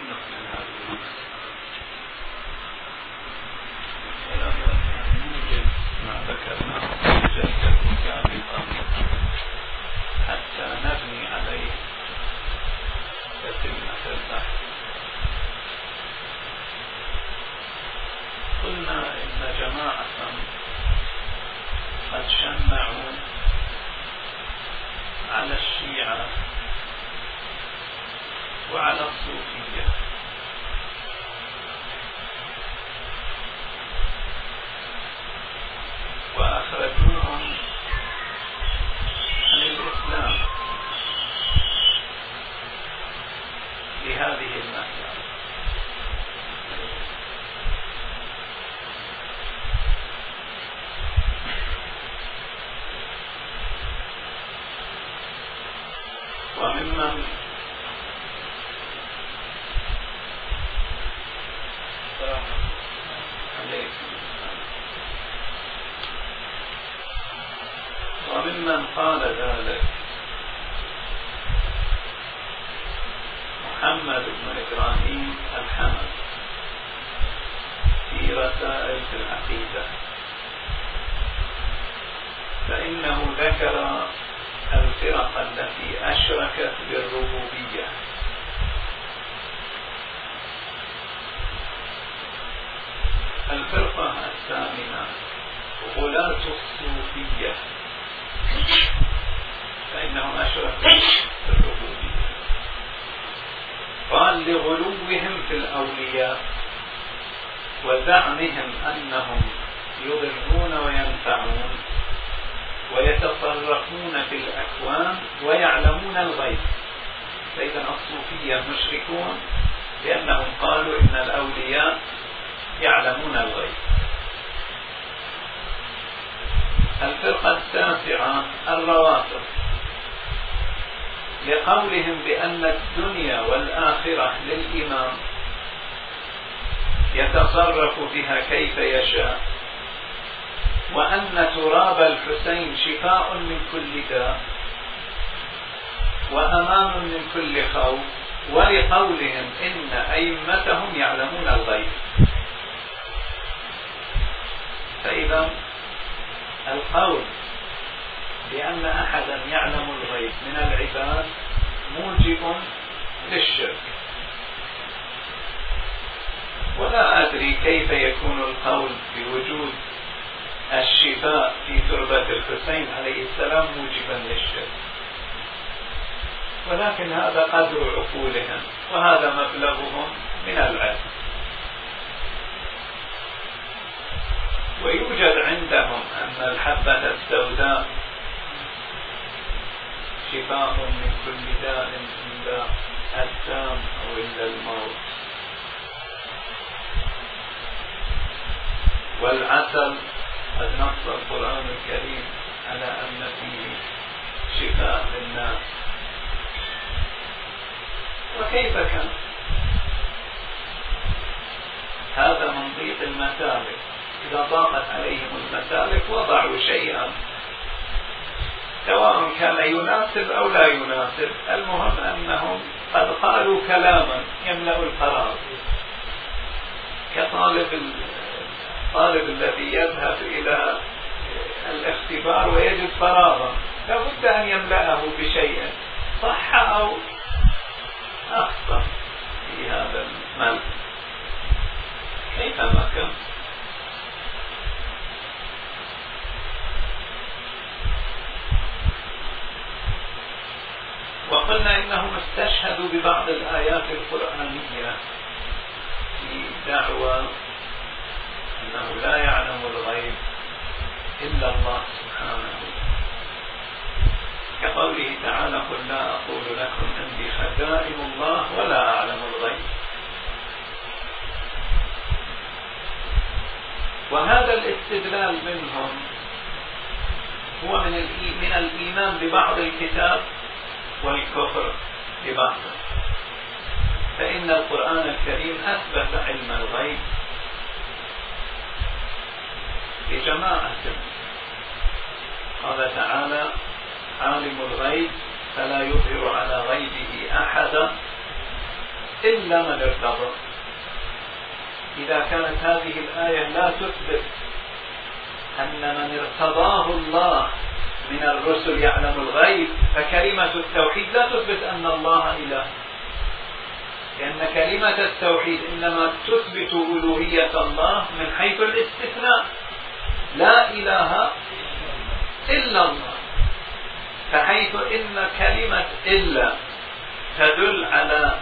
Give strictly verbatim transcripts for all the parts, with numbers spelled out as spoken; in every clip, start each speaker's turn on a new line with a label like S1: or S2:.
S1: نكمل هذه المسألة نوجد ما ذكرناه في جلسة سابقة حتى نبني عليه تتمة البحث. قلنا إن جماعة قد شنعوا على الشيعة وعلى الصوفية وأخرجوهم عن الإسلام لهذه المسألة. وممن وممن قال ذلك محمد بن إبراهيم الحمد في رسائل في العقيدة، فإنه ذكر الفرق التي أشركت بالربوبية، الفرقة الثامنة غلاة الصوفية فإنهم أشركوا بالربوبية. قال لغلوهم في الأولياء وزعمهم أنهم يضرون وينفعون ويتصرفون في الأكوان ويعلمون الغيب. فإذا الصوفية مشركون لأنهم قالوا إن الأولياء يعلمون الغيب. الفرقة التاسعة الروافض لقولهم بأن الدنيا والآخرة للإمام يتصرف بها كيف يشاء، وأن تراب الحسين شفاء من كل داء وأمان من كل خوف، ولقولهم إن أئمتهم يعلمون الغيب. فإذا القول بأن أحدا يعلم الغيب من العباد موجب للشرك، ولا أدري كيف يكون القول بوجود الشفاء في تربة الحسين عليه السلام موجبا للشرك، ولكن هذا قدر عقولهم وهذا مبلغهم من العلم. ويوجد عندهم أن الحبة السوداء شفاء من كل داء إلا السام أو إلا الموت، والعسل قد نص القرآن الكريم على أن فيه شفاء للناس. وكيف كان هذا من ضيق المسالك؟ إذا ضاقت عليهم المسالك وضعوا شيئا سواء كان يناسب أو لا يناسب، المهم أنهم قد قالوا كلاما يملأ الفراغ، كطالب الطالب الذي يذهب إلى الاختبار ويجد فراغا لابد أن يملأه بشيء صح أو أخطأ في هذا الملء كيفما كان. وقلنا إنهم استشهدوا ببعض الآيات القرآنية في دعوى أنه لا يعلم الغيب إلا الله سبحانه، كقوله تعالى قل لا أقول لكم عندي خزائن الله ولا أعلم الغيب. وهذا الاستدلال منهم هو من من الإيمان ببعض الكتاب والكفر ببعض، فإن القرآن الكريم أثبت علم الغيب لجماعة. قال تعالى عالم الغيب فلا يظهر على غيبه أحدا إلا من ارتضى. إذا كانت هذه الآية لا تثبت أن من ارتضاه الله من الرسل يعلم الغيب، فكلمة التوحيد لا تثبت أن الله إله، لأن كلمة التوحيد إنما تثبت ألوهية الله من حيث الاستثناء، لا إله إلا الله. فحيث إن كلمة إلا تدل على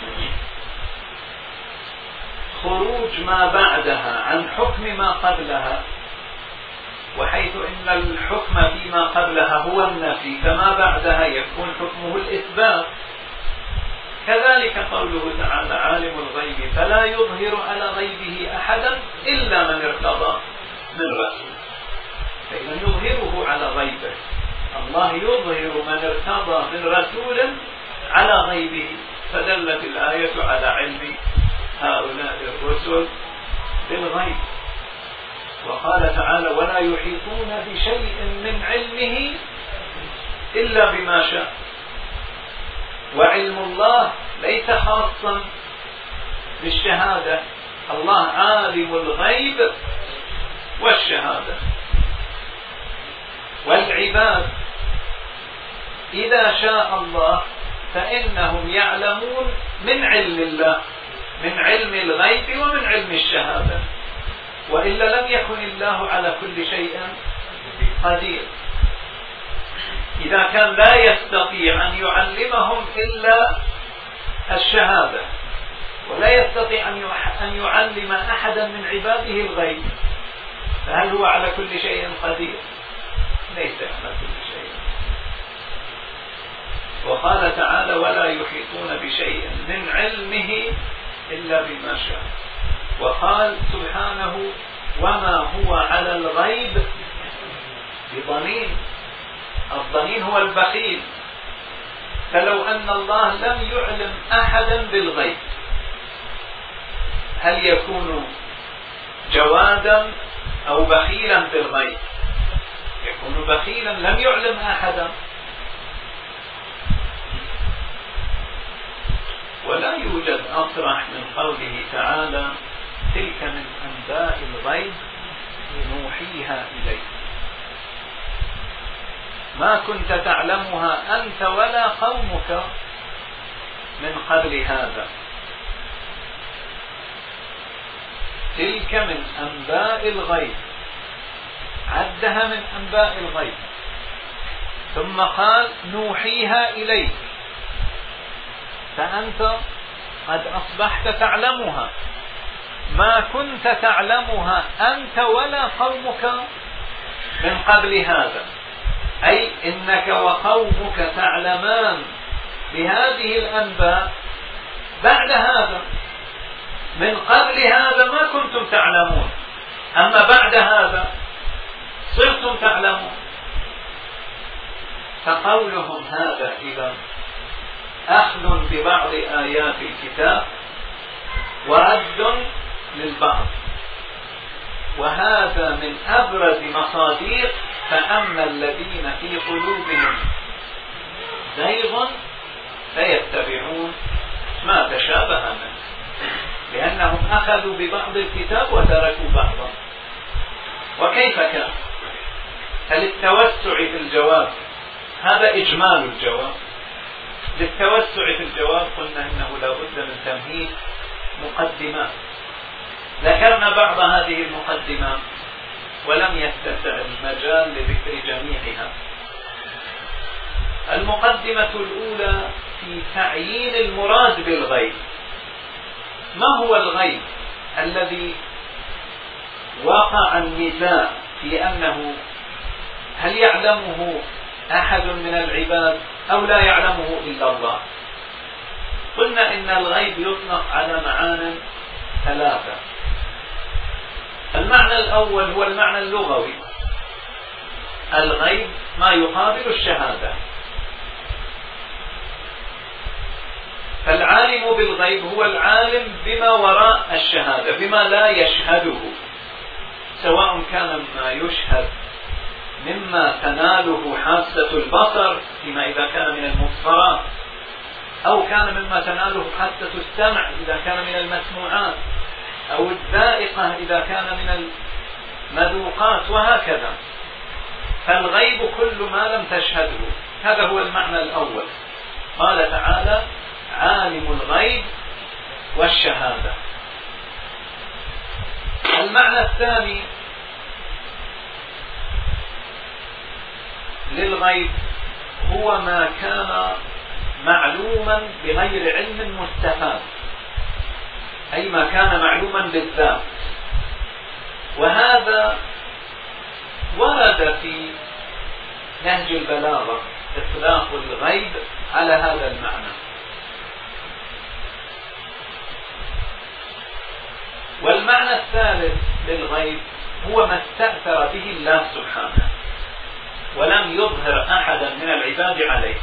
S1: خروج ما بعدها عن حكم ما قبلها، وحيث إن الحكم فيما قبلها هو النفي، فما بعدها يكون حكمه الإثبات. كذلك قوله تعالى عالم الغيب فلا يظهر على غيبه أحدا إلا من ارتضى من رسول. فإذا يظهره على غيبه، الله يظهر من ارتضى من رسول على غيبه، فدلت الآية على علم هؤلاء الرسل بالغيب. وقال تعالى ولا يحيطون بشيء من علمه إلا بما شاء. وعلم الله ليس خاصا بالشهادة، الله عالم الغيب والشهادة. والعباد إذا شاء الله فإنهم يعلمون من علم الله، من علم الغيب ومن علم الشهادة، وإلا لم يكن الله على كل شيء قدير. إذا كان لا يستطيع أن يعلمهم إلا الشهادة، ولا يستطيع أن يعلم أحدا من عباده الغيب، فهل هو على كل شيء قدير؟ ليس على كل شيء. وقال تعالى ولا يحيطون بشيء من علمه إلا بما شاء. وقال سبحانه وما هو على الغيب بضنين. الضنين هو البخيل. فلو أن الله لم يعلم أحدا بالغيب هل يكون جوادا أو بخيلا بالغيب؟ يكون بخيلا، لم يعلم أحدا. ولا يوجد أصرح من قوله تعالى تلك من أنباء الغيب نوحيها إليك ما كنت تعلمها أنت ولا قومك من قبل هذا. تلك من أنباء الغيب، عدها من أنباء الغيب، ثم قال نوحيها إليك، فأنت قد أصبحت تعلمها ما كنت تعلمها أنت ولا قومك من قبل هذا. أي إنك وقومك تعلمان بهذه الأنباء بعد هذا، من قبل هذا ما كنتم تعلمون، أما بعد هذا صرتم تعلمون. فقولهم هذا إذا أخذ ببعض آيات الكتاب ورد للبعض، وهذا من أبرز مصادر فأما الذين في قلوبهم زيغ فيتبعون ما تشابه منه، لأنهم أخذوا ببعض الكتاب وتركوا بعضا. وكيف كان؟ فللتوسع في الجواب، هذا إجمال الجواب. للتوسع في الجواب قلنا إنه لا بد من تمهيد مقدمات، ذكرنا بعض هذه المقدمات ولم يتسع المجال لذكر جميعها. المقدمة الأولى في تعيين المراد بالغيب. ما هو الغيب الذي وقع النزاع في أنه هل يعلمه أحد من العباد أو لا يعلمه إلا الله؟ قلنا إن الغيب يطلق على معان ثلاثة. المعنى الأول هو المعنى اللغوي، الغيب ما يقابل الشهادة. فالعالم بالغيب هو العالم بما وراء الشهادة، بما لا يشهده، سواء كان ما يشهد مما تناله حاسة البصر فيما إذا كان من المبصرات، أو كان مما تناله حاسة السمع إذا كان من المسموعات، أو الذائقة إذا كان من المذوقات، وهكذا. فالغيب كل ما لم تشهده. هذا هو المعنى الأول. قال تعالى: عالم الغيب والشهادة. المعنى الثاني للغيب هو ما كان معلوما بغير علم مستفاد، أي ما كان معلوما بالذات. وهذا ورد في نهج البلاغة إطلاق الغيب على هذا المعنى. والمعنى الثالث للغيب هو ما استأثر به الله سبحانه ولم يظهر أحدا من العباد عليه،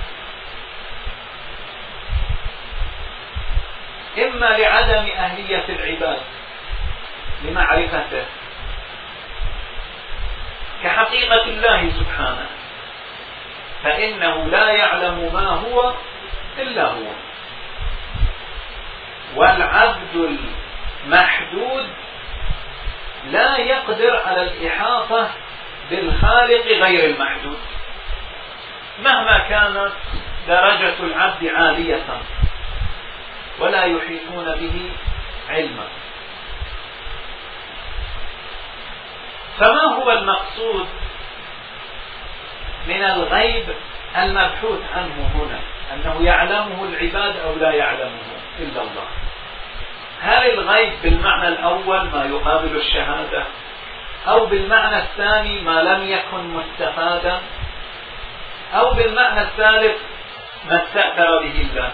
S1: إما لعدم أهلية العباد لمعرفته كحقيقة الله سبحانه، فإنه لا يعلم ما هو إلا هو، والعبد المحدود لا يقدر على الإحاطة بالخالق غير المحدود مهما كانت درجة العبد عالية، ولا يحيطون به علما. فما هو المقصود من الغيب المبحوث عنه هنا؟ أنه يعلمه العباد أو لا يعلمه إلا الله. هل الغيب بالمعنى الأول ما يقابل الشهادة، أو بالمعنى الثاني ما لم يكن مستفادا، أو بالمعنى الثالث ما استأثر به الله؟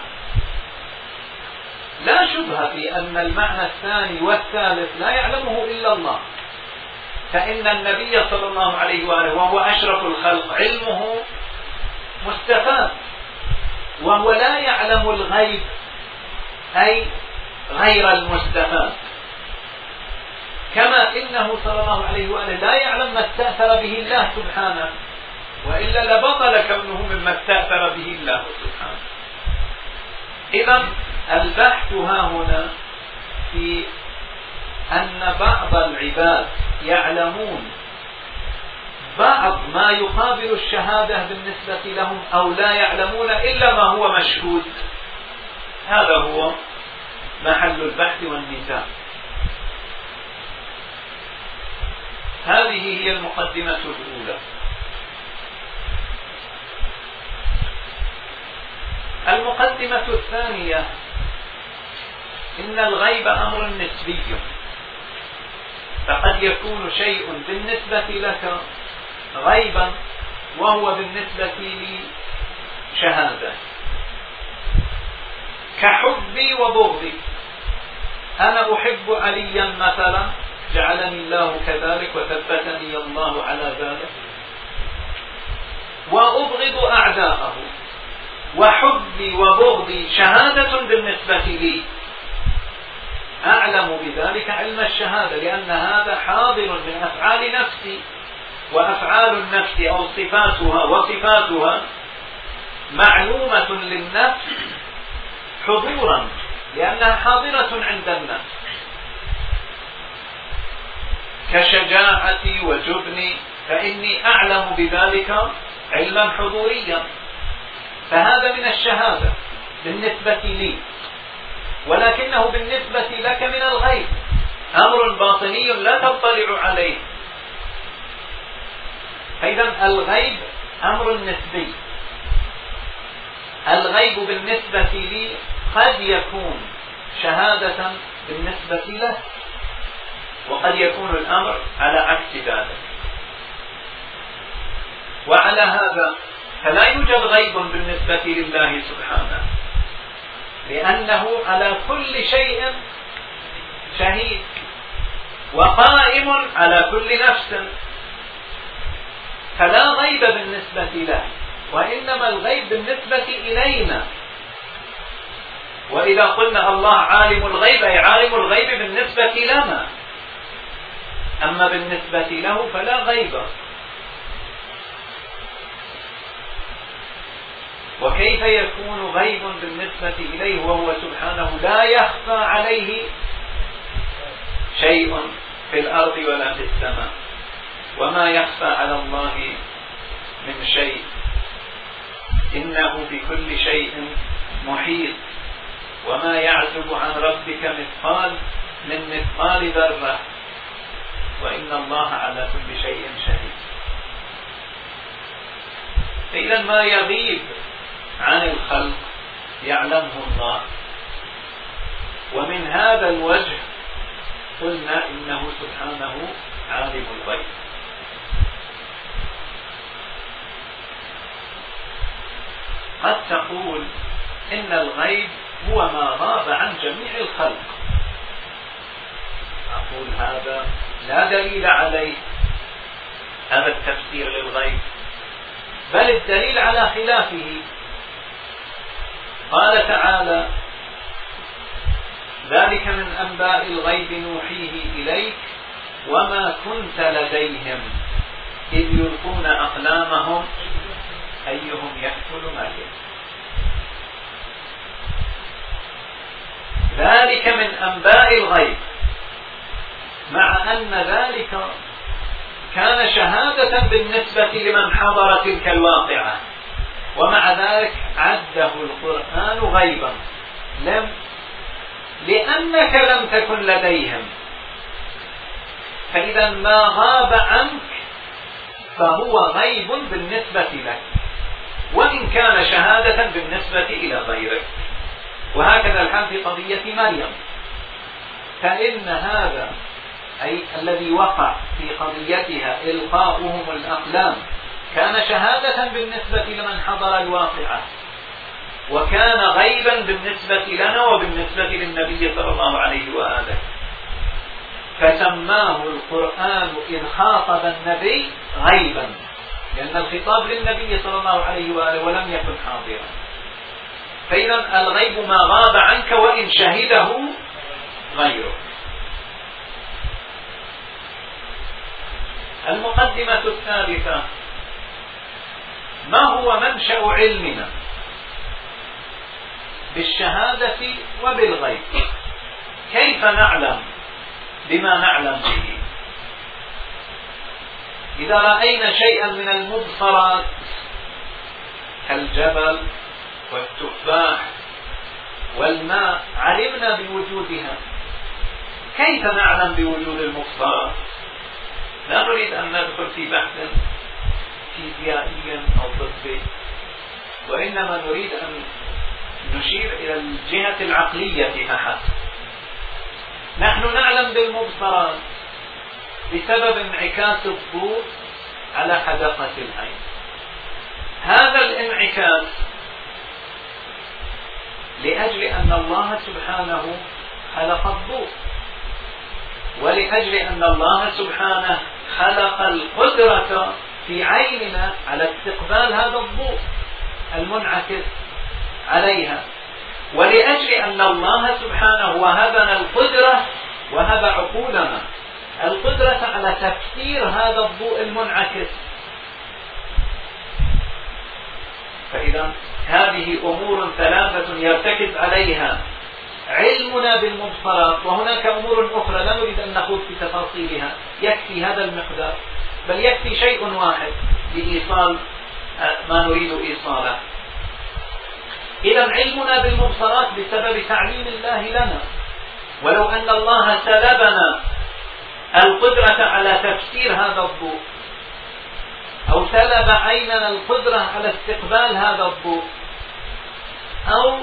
S1: لا شبهة في أن المعنى الثاني والثالث لا يعلمه إلا الله، فإن النبي صلى الله عليه وآله وهو أشرف الخلق علمه مستفاد، وهو لا يعلم الغيب أي غير المستفاد، كما إنه صلى الله عليه وآله لا يعلم ما استأثر به الله سبحانه، وإلا لبطل كونه مما استأثر به الله سبحانه. إذن البحث ها هنا في أن بعض العباد يعلمون بعض ما يقابل الشهادة بالنسبة لهم، أو لا يعلمون إلا ما هو مشهود. هذا هو محل البحث والنزاع. هذه هي المقدمة الأولى. المقدمة الثانية: إن الغيب أمر نسبي، فقد يكون شيء بالنسبة لك غيبا وهو بالنسبة لي شهادة، كحبي وبغضي. أنا أحب عليا مثلا، جعلني الله كذلك وثبتني الله على ذلك، وأبغض أعداءه، وحبي وبغضي شهادة بالنسبة لي، أعلم بذلك علم الشهادة، لأن هذا حاضر من أفعال نفسي، وأفعال النفس أو صفاتها وصفاتها معلومة للنفس حضورا، لأنها حاضرة عند النفس، كشجاعتي وجبني، فإني أعلم بذلك علما حضوريا، فهذا من الشهادة بالنسبة لي، ولكنه بالنسبة لك من الغيب، أمر باطني لا تطلع عليه. فإذا الغيب أمر نسبي. الغيب بالنسبة لي قد يكون شهادة بالنسبة له، وقد يكون الأمر على عكس ذلك. وعلى هذا فلا يوجد غيب بالنسبة لله سبحانه، لأنه على كل شيء شهيد، وقائم على كل نفس، فلا غيب بالنسبة له، وإنما الغيب بالنسبة إلينا. وإذا قلنا الله عالم الغيب أي عالم الغيب بالنسبة لنا، أما بالنسبة له فلا غيب. وكيف يكون غيب بالنسبة إليه وهو سبحانه لا يخفى عليه شيء في الأرض ولا في السماء، وما يخفى على الله من شيء، إنه بكل شيء محيط، وما يعزب عن ربك مثقال من مثقال ذرة، وإن الله على كل شيء شهيد. فإذا ما يغيب عن الخلق يعلمه الله، ومن هذا الوجه قلنا إنه سبحانه عالم الغيب. قد تقول إن الغيب هو ما غاب عن جميع الخلق. أقول هذا لا دليل عليه، هذا التفسير للغيب، بل الدليل على خلافه. قال تعالى: ذلك من أنباء الغيب نوحيه إليك وما كنت لديهم إذ يلقون أقلامهم أيهم يكفل مريم. ذلك من أنباء الغيب، مع أن ذلك كان شهادة بالنسبة لمن حضر تلك الواقعة، ومع ذلك عده القرآن غيبا، لم لأنك لم تكن لديهم. فإذا ما غاب عنك فهو غيب بالنسبة لك، وإن كان شهادة بالنسبة إلى غيرك. وهكذا الحال في قضية مريم، فإن هذا أي الذي وقع في قضيتها إلقاؤهم الأقلام كان شهادة بالنسبة لمن حضر الواقعة، وكان غيبا بالنسبة لنا وبالنسبة للنبي صلى الله عليه وآله، فسماه القرآن إذ خاطب النبي غيبا، لأن الخطاب للنبي صلى الله عليه وآله ولم يكن حاضرا. فإذا الغيب ما غاب عنك وإن شهده غيره. المقدمة الثالثة: ما هو منشأ علمنا بالشهادة وبالغيب؟ كيف نعلم بما نعلم به؟ إذا رأينا شيئا من المبصرات كالجبل والتفاح والماء علمنا بوجودها، كيف نعلم بوجود المبصرات؟ لا نريد أن ندخل في بحث فيزيائي أو طبي، وإنما نريد أن نشير إلى الجهة العقلية فحسب. نحن نعلم بالمبصرات بسبب انعكاس الضوء على حدقة العين. هذا الانعكاس لأجل أن الله سبحانه خلق الضوء، ولأجل أن الله سبحانه خلق القدرة في عيننا على استقبال هذا الضوء المنعكس عليها، ولأجل أن الله سبحانه وهبنا القدرة وهب عقولنا القدرة على تفسير هذا الضوء المنعكس. فإذا هذه أمور ثلاثة يرتكز عليها علمنا بالمبصرات، وهناك أمور أخرى لا نريد أن نخوض في تفاصيلها، يكفي هذا المقدار، بل يكفي شيء واحد لإيصال ما نريد إيصاله. إذا علمنا بالمبصرات بسبب تعليم الله لنا، ولو أن الله سلبنا القدرة على تفسير هذا الضوء، أو سلب عيننا القدرة على استقبال هذا الضوء، أو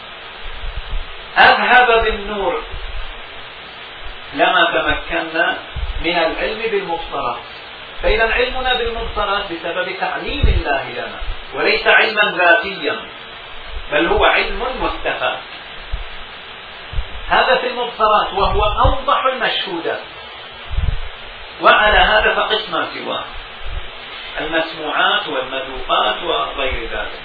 S1: أذهب بالنور، لما تمكنا من العلم بالمبصرات. فإذا علمنا بالمبصرات بسبب تعليم الله لنا، وليس علما ذاتيا، بل هو علم مستفاد. هذا في المبصرات، وهو أوضح المشهودات. وعلى هذا فقس ما سواه، المسموعات والمذوقات وغير ذلك.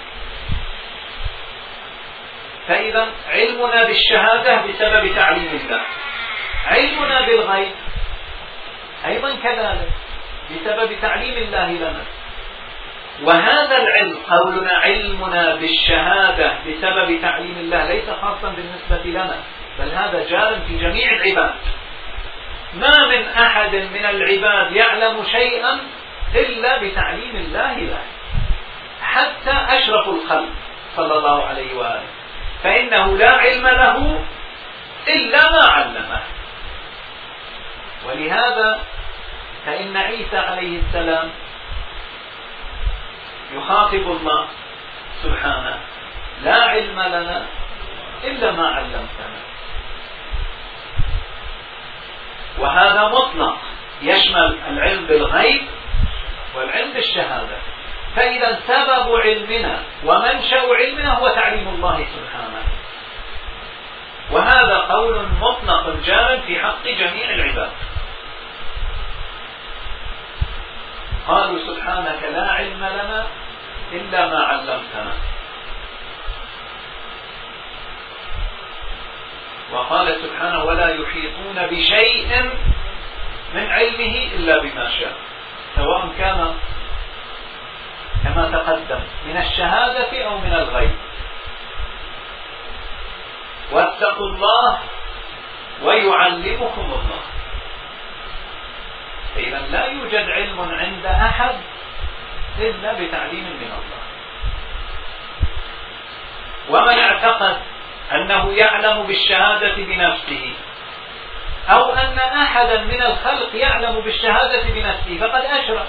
S1: فإذا علمنا بالشهادة بسبب تعليم الله. علمنا بالغيب أيضا كذلك بسبب تعليم الله لنا. وهذا العلم، قولنا علمنا بالشهادة بسبب تعليم الله، ليس خاصا بالنسبة لنا، بل هذا جار في جميع العباد. ما من أحد من العباد يعلم شيئا إلا بتعليم الله له، حتى أشرف الخلق صلى الله عليه وآله، فإنه لا علم له إلا ما علمه. ولهذا فإن عيسى عليه السلام يخاطب الله سبحانه: لا علم لنا إلا ما علمتنا. وهذا مطلق يشمل العلم بالغيب والعلم بالشهادة. فإذا سبب علمنا ومنشأ علمنا هو تعليم الله سبحانه، وهذا قول مطلق جامد في حق جميع العباد. قالوا سبحانك لا علم لنا إلا ما علمتنا. وقال سبحانه: ولا يحيطون بشيء من علمه إلا بما شاء، سواء كان كما تقدم من الشهادة أو من الغيب. واتقوا الله ويعلمكم الله. فإذا لا يوجد علم عند أحد إلا بتعليم من الله. ومن اعتقد أنه يعلم بالشهادة بنفسه أو أن أحدا من الخلق يعلم بالشهادة بنفسه فقد أشرك.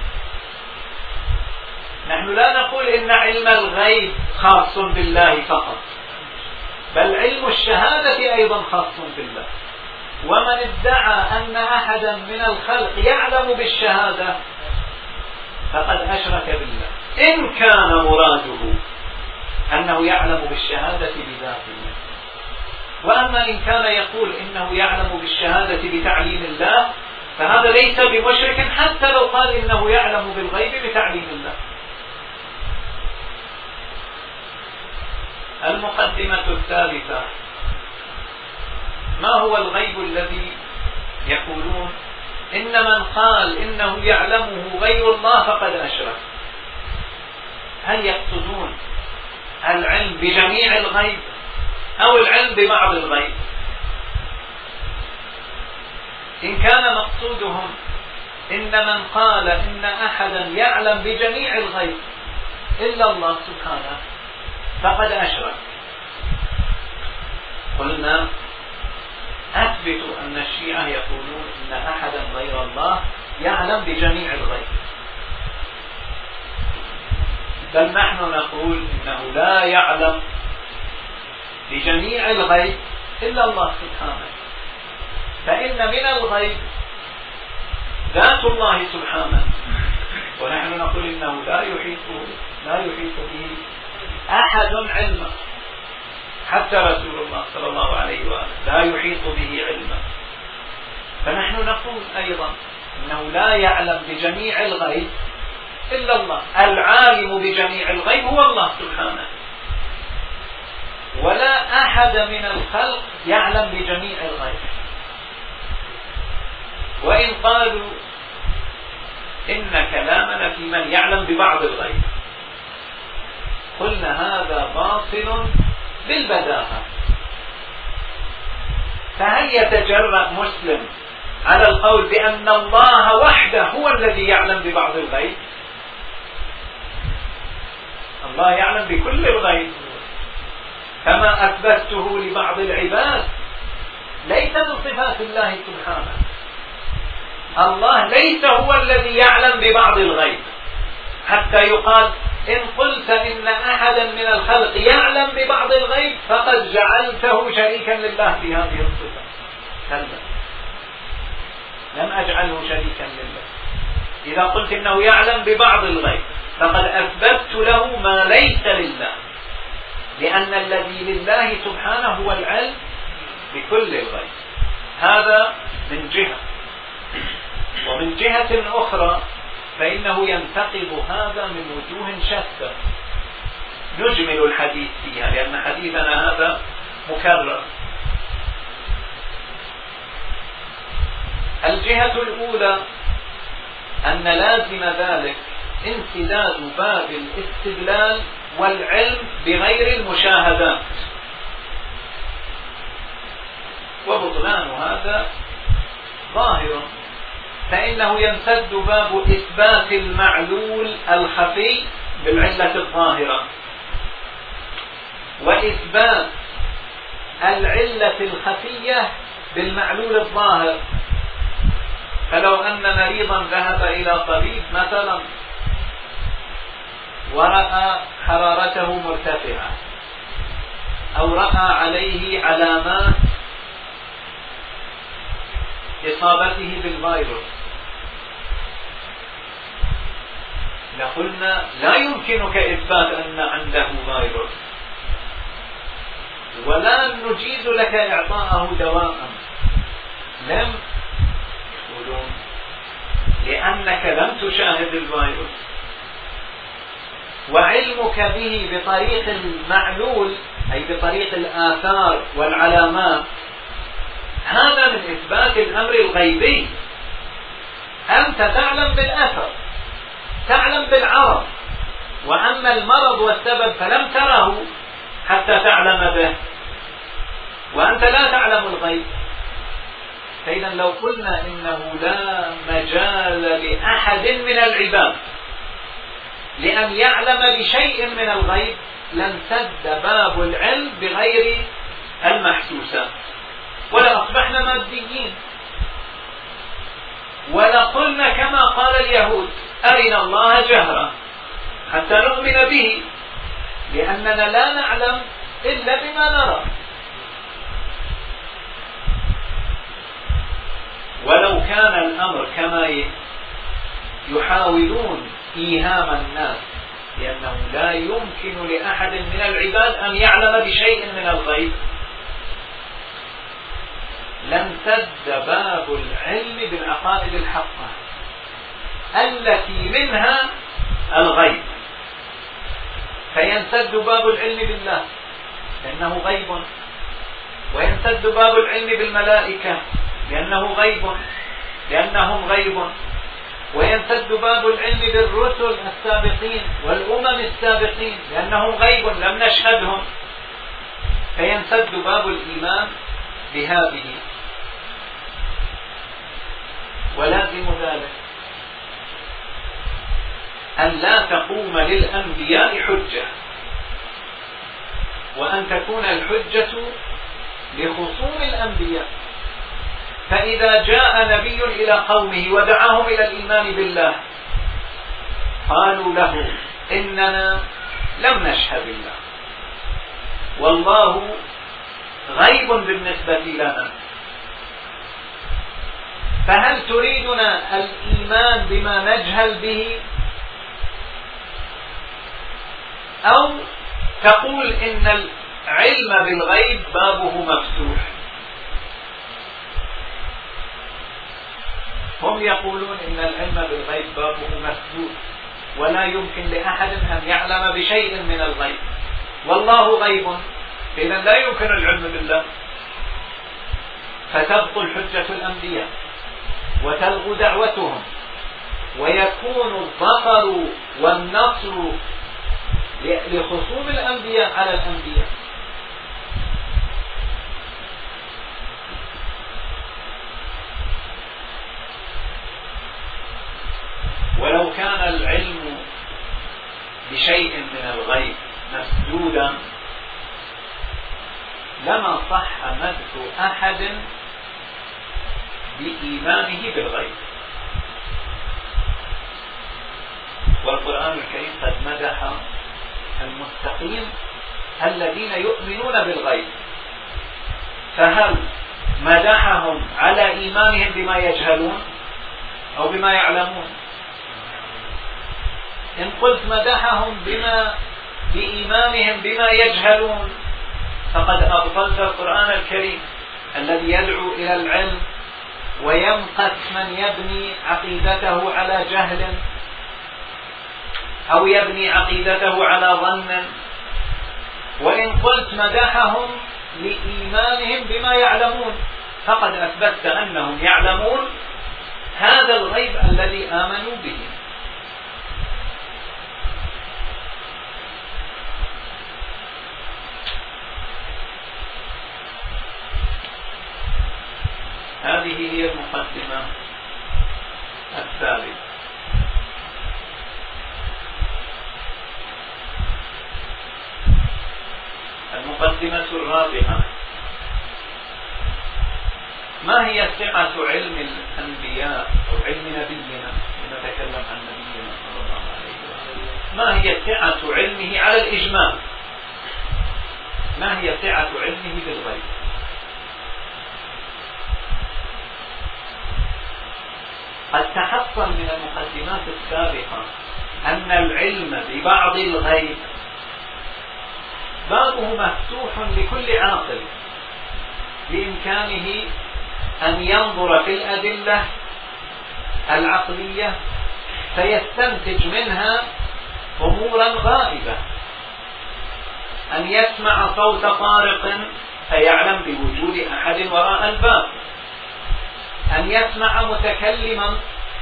S1: نحن لا نقول إن علم الغيب خاص بالله فقط، بل علم الشهادة أيضا خاص بالله. ومن ادعى أن أحدا من الخلق يعلم بالشهادة فقد أشرك بالله، إن كان مراده أنه يعلم بالشهادة بذاته. وأما إن كان يقول إنه يعلم بالشهادة بتعليم الله فهذا ليس بمشرك، حتى لو قال إنه يعلم بالغيب بتعليم الله. المقدمة الثالثة: ما هو الغيب الذي يقولون إن من قال إنه يعلمه غير الله فقد أشرك؟ هل يقصدون العلم بجميع الغيب أو العلم ببعض الغيب؟ إن كان مقصودهم إن من قال إن أحدا يعلم بجميع الغيب إلا الله سبحانه فقد أشرك، قلنا أثبت أن الشيعة يقولون إن أحدا غير الله يعلم بجميع الغيب، بل نحن نقول إنه لا يعلم بجميع الغيب إلا الله سبحانه. فإن من الغيب ذات الله سبحانه، ونحن نقول إنه لا يحيط لا يحيط به أحد علما، حتى رسول الله صلى الله عليه وآله لا يحيط به علما. فنحن نقول أيضا إنه لا يعلم بجميع الغيب إلا الله، العالم بجميع الغيب هو الله سبحانه، ولا أحد من الخلق يعلم بجميع الغيب. وإن قالوا إن كلامنا في من يعلم ببعض الغيب، قلنا هذا باطل بالبداهة. فهل يتجرأ مسلم على القول بأن الله وحده هو الذي يعلم ببعض الغيب؟ الله يعلم بكل الغيب، كما أثبته لبعض العباد ليس من صفات الله سبحانه. الله ليس هو الذي يعلم ببعض الغيب، حتى يقال إن قلت إن أحدا من الخلق يعلم ببعض الغيب فقد جعلته شريكا لله في هذه الصفة. كلا، لم أجعله شريكا لله. إذا قلت إنه يعلم ببعض الغيب فقد أثبتت له ما ليس لله، لأن الذي لله سبحانه هو العلم بكل الغيب. هذا من جهة. ومن جهة أخرى فإنه ينتقض هذا من وجوه شتى نجمل الحديث فيها، لأن حديثنا هذا مكرر. الجهة الأولى أن لازم ذلك انسداد باب الاستدلال والعلم بغير المشاهدات، وبطلان هذا ظاهر، فإنه ينسد باب إثبات المعلول الخفي بالعلة الظاهرة، وإثبات العلة الخفية بالمعلول الظاهر. فلو أن مريضا ذهب إلى طبيب مثلا ورأى حرارته مرتفعة أو رأى عليه علامات إصابته بالفيروس، لقلنا لا يمكنك إثبات أن عنده فيروس، ولا نجيز لك إعطاءه دواء، لم يقولون لأنك لم تشاهد الفيروس، وعلمك به بطريق المعلول أي بطريق الآثار والعلامات، هذا من إثبات الأمر الغيبي. أنت تعلم بالأثر، تعلم بالعرض، وأما المرض والسبب فلم تره حتى تعلم به، وأنت لا تعلم الغيب. فإذا لو قلنا إنه لا مجال لأحد من العباد لأن يعلم بشيء من الغيب لانسد باب العلم بغير المحسوسات، ولأصبحنا ماديين، ولقلنا كما قال اليهود أرنا الله جهرا حتى نؤمن به، لأننا لا نعلم إلا بما نرى. ولو كان الأمر كما يحاولون إيهام الناس لأنه لا يمكن لأحد من العباد أن يعلم بشيء من الغيب لانسد باب العلم بالعقائد الحقة التي منها الغيب، فينسد باب العلم بالله لأنه غيب، وينسد باب العلم بالملائكة لأنه غيب لأنهم غيب، وينسد باب العلم بالرسل السابقين والأمم السابقين لأنهم غيب لم نشهدهم، فينسد باب الإيمان بهذه. ولازم ذلك أن لا تقوم للأنبياء حجة، وأن تكون الحجة لخصوم الأنبياء. فإذا جاء نبي إلى قومه ودعاهم إلى الإيمان بالله قالوا له إننا لم نشهد الله، والله غيب بالنسبة لنا، فهل تريدنا الإيمان بما نجهل به، أو تقول إن العلم بالغيب بابه مفتوح؟ هم يقولون إن العلم بالغيب بابه مسدود ولا يمكن لأحد أن يعلم بشيء من الغيب، والله غيب، إذن لا يمكن العلم بالله، فتبطل حجة الأنبياء وتلغو دعوتهم، ويكون الظفر والنصر لخصوم الأنبياء على الأنبياء. ولو كان العلم بشيء من الغيب مسدودا لما صح مدح أحد بإيمانه بالغيب، والقرآن الكريم قد مدح المتقين الذين يؤمنون بالغيب، فهل مدحهم على إيمانهم بما يجهلون أو بما يعلمون؟ إن قلت مدحهم بما بإيمانهم بما يجهلون فقد أبطلت القرآن الكريم الذي يدعو إلى العلم ويمقت من يبني عقيدته على جهل أو يبني عقيدته على ظن. وإن قلت مدحهم لإيمانهم بما يعلمون فقد أثبتت أنهم يعلمون هذا الغيب الذي آمنوا به. هذه هي المقدمة الثالثة. المقدمة الرابعة: ما هي سعة علم الأنبياء أو علم نبينا؟ نتكلم عن نبينا صلى الله عليه وسلم. ما هي سعة علمه على الإجمال؟ ما هي سعة علمه بالغيب؟ قد تحصل من المقدمات السابقة أن العلم ببعض الغيب بابه مفتوح لكل عاقل بإمكانه أن ينظر في الأدلة العقلية فيستنتج منها أمورا غائبة، أن يسمع صوت طارق فيعلم بوجود أحد وراء الباب، أن يسمع متكلما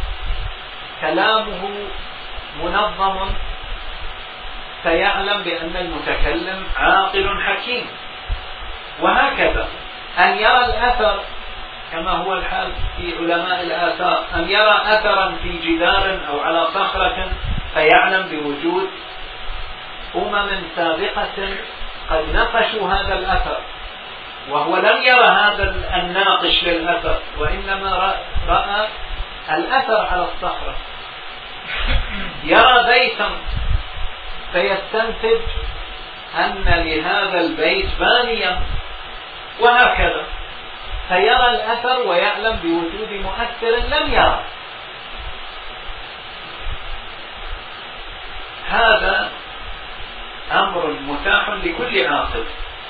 S1: كلامه منظم فيعلم بأن المتكلم عاقل حكيم، وهكذا أن يرى الأثر كما هو الحال في علماء الآثار، أن يرى أثرا في جدار أو على صخرة فيعلم بوجود أمم سابقة قد نقشوا هذا الأثر، وهو لم يرى هذا الناقش للأثر وإنما رأى الأثر على الصخرة. يرى بيتا فيستنتج أن لهذا البيت بانيا، وهكذا، فيرى الأثر ويعلم بوجود مؤثر لم يرى. هذا أمر متاح لكل عاقل.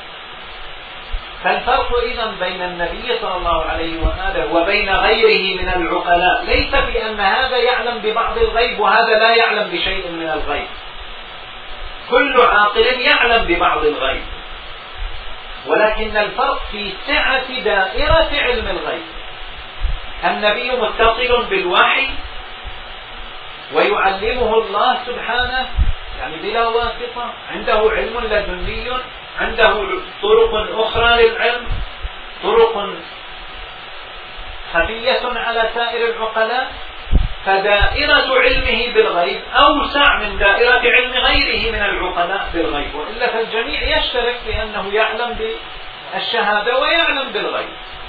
S1: فالفرق إذن بين النبي صلى الله عليه وآله وبين غيره من العقلاء ليس في أن هذا يعلم ببعض الغيب وهذا لا يعلم بشيء من الغيب. كل عاقل يعلم ببعض الغيب، ولكن الفرق في سعة دائرة علم الغيب. النبي متصل بالوحي ويعلمه الله سبحانه يعني بلا واسطة، عنده علم لدني، عنده طرق أخرى للعلم، طرق خفية على سائر العقلاء، فدائرة علمه بالغيب أوسع من دائرة علم غيره من العقلاء بالغيب، وإلا فالجميع يشترك بأنه يعلم بالشهادة ويعلم بالغيب.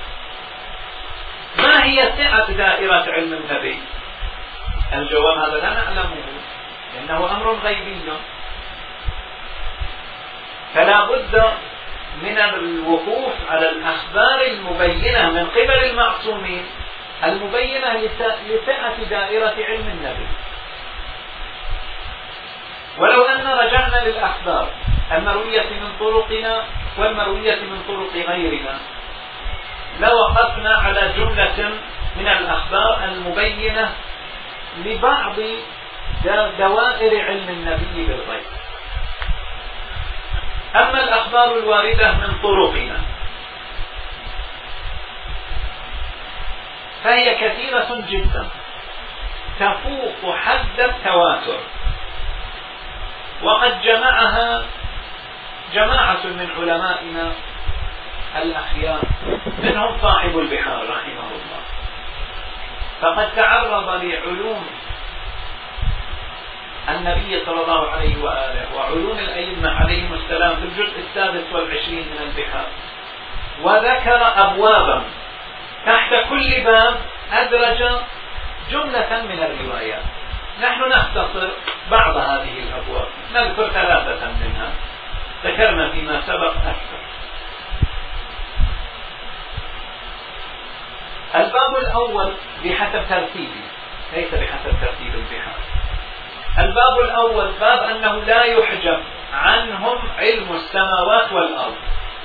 S1: ما هي سعة دائرة علم النبي؟ الجواب هذا لا نعلمه لأنه أمر غيبي، فلا بد من الوقوف على الأخبار المبينة من قبل المعصومين المبينة لسعة دائرة علم النبي. ولو أن رجعنا للأخبار المروية من طرقنا والمروية من طرق غيرنا لوقفنا على جملة من الأخبار المبينة لبعض دوائر علم النبي بالغيب. أما الأخبار الواردة من طرقنا فهي كثيرة جدا تفوق حد التواتر، وقد جمعها جماعة من علمائنا الأخيار منهم صاحب البحار رحمه الله، فقد تعرض لعلوم النبي صلى الله عليه وآله وعلوم الأئمة عليهم السلام في الجزء السادس والعشرين من البحار، وذكر أبوابا تحت كل باب أدرج جملة من الروايات. نحن نختصر بعض هذه الأبواب، نذكر ثلاثة منها ذكرنا فيما سبق أكثر. الباب الأول بحسب ترتيبه ليس بحسب ترتيب البحار. الباب الأول باب أنه لا يحجب عنهم علم السماوات والأرض،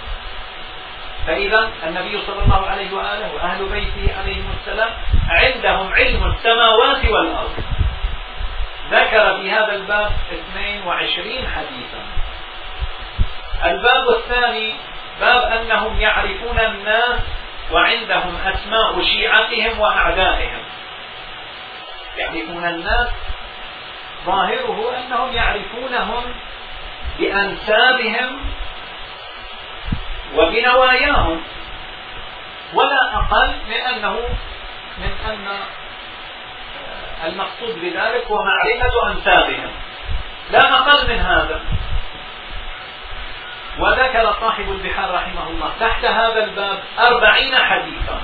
S1: فإذا النبي صلى الله عليه وآله وأهل بيته عليهم السلام عندهم علم السماوات والأرض. ذكر في هذا الباب اثنين وعشرين حديثا. الباب الثاني باب أنهم يعرفون الناس وعندهم أسماء شيعتهم وأعدائهم. يعرفون الناس ظاهره أنهم يعرفونهم بأنسابهم وبنواياهم، ولا أقل من أنه من أن المقصود بذلك هو معرفة أنسابهم، لا أقل من هذا. وذكر صاحب البحار رحمه الله تحت هذا الباب أربعين حديثا.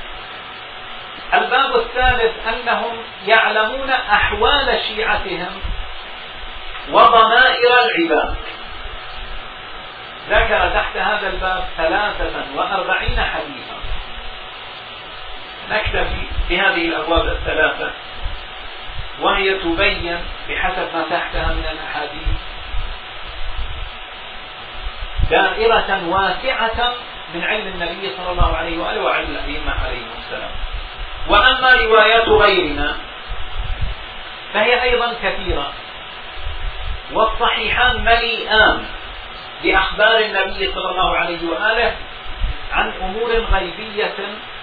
S1: الباب الثالث أنهم يعلمون أحوال شيعتهم وضمائر العباد، ذكر تحت هذا الباب ثلاثة وأربعين حديثا. نكتفي بهذه الأبواب الثلاثة، وهي تبين بحسب ما تحتها من الأحاديث دائرة واسعة من علم النبي صلى الله عليه وآله وعلم الأئمة عليهم السلام. وأما روايات غيرنا فهي أيضا كثيرة، والصحيحان مليئان بأخبار النبي صلى الله عليه وآله عن أمور غيبية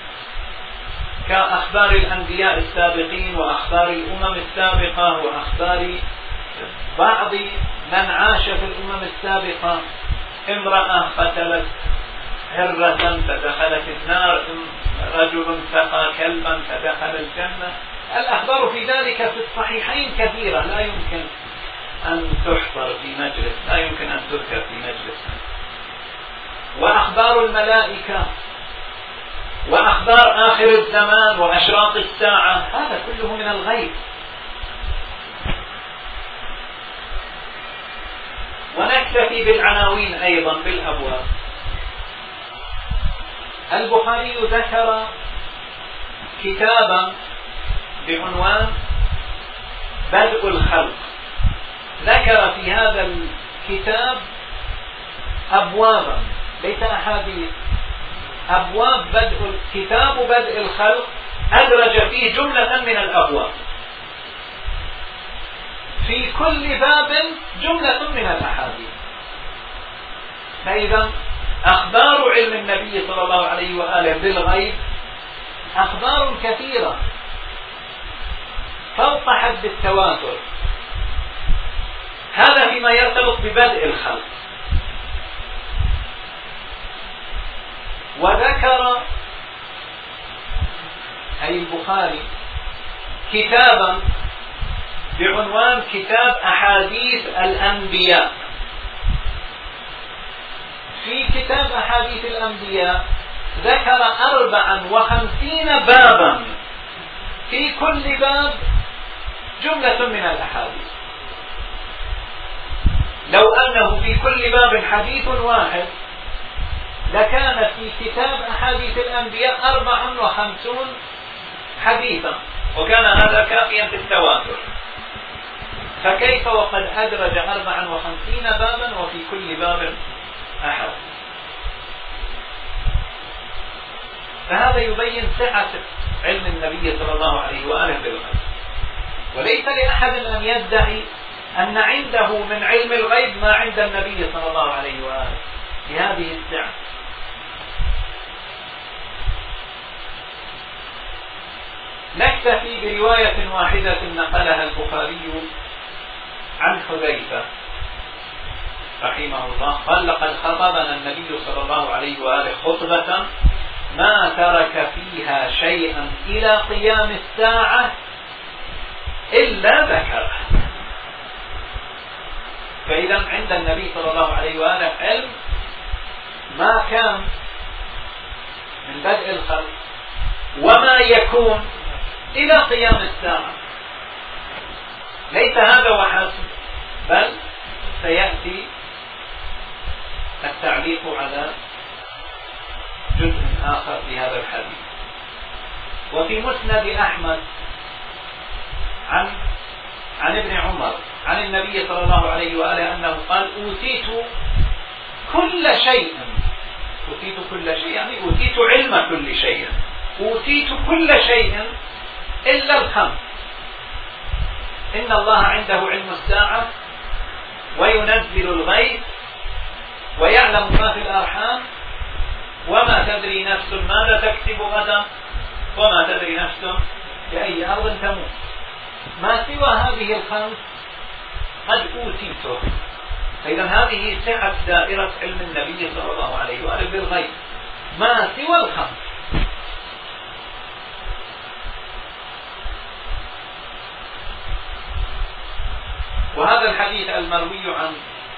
S1: كأخبار الأنبياء السابقين وأخبار الأمم السابقة وأخبار بعض من عاش في الأمم السابقة. امرأة قتلت هرة فدخلت النار، رجل سقى كلبا فدخل الجنة. الأخبار في ذلك في الصحيحين كثيرة، لا يمكن أن تحصر في مجلس، لا يمكن أن تذكر في مجلس. وأخبار الملائكة وأخبار آخر الزمان وأشراط الساعة، هذا كله من الغيب. ونكتفي بالعناوين أيضا بالأبواب. البخاري ذكر كتابا بعنوان بدء الخلق، ذكر في هذا الكتاب أبوابا ليس أحاديث، أبواب بدء كتاب بدء الخلق أدرج فيه جملة من الأبواب، في كل باب جملة من الأحاديث. فإذا أخبار علم النبي صلى الله عليه وآله بالغيب أخبار كثيرة فوق حد التواتر. هذا فيما يرتبط ببدء الخلق. وذكر أي البخاري كتابا بعنوان كتاب أحاديث الأنبياء. في كتاب أحاديث الأنبياء ذكر أربعا وخمسين بابا، في كل باب جملة من الأحاديث. لو أنه في كل باب حديث واحد لكان في كتاب أحاديث الأنبياء أربع وخمسون حديثا، وكان هذا كافيا في التواتر. فكيف وقد أدرج أربعا وخمسين بابا وفي كل باب أحد؟ فهذا يبين سعة علم النبي صلى الله عليه وآله بالغيب. وليس لأحد أن يدعي أن عنده من علم الغيب ما عند النبي صلى الله عليه وآله بهذه السعة. نكتفي برواية واحدة نقلها البخاري عن حذيفة رحمه الله قال: لقد خطبنا النبي صلى الله عليه وآله خطبة ما ترك فيها شيئا إلى قيام الساعة إلا ذكره. فإذا عند النبي صلى الله عليه وآله علم ما كان من بدء الخلق وما يكون إلى قيام الساعة. ليس هذا وحسب، بل سيأتي التعليق على جزء آخر في هذا الحديث. وفي مسند أحمد عن عن ابن عمر عن النبي صلى الله عليه وآله أنه قال: أوتيت كل شيء. أوتيت كل شيء يعني أوتيت علم كل شيء. أوتيت كل شيء إلا الخمس: إن الله عنده علم الساعة، وينزل الغيث، ويعلم ما في الأرحام، وما تدري نفس ماذا تكسب غدا، وما تدري نفس بأي أرض تموت. ما سوى هذه الخمس قد أوتيته. فإذا هذه سعة دائرة علم النبي صلى الله عليه وآله بالغيب، ما سوى الخمس. وهذا الحديث المروي عن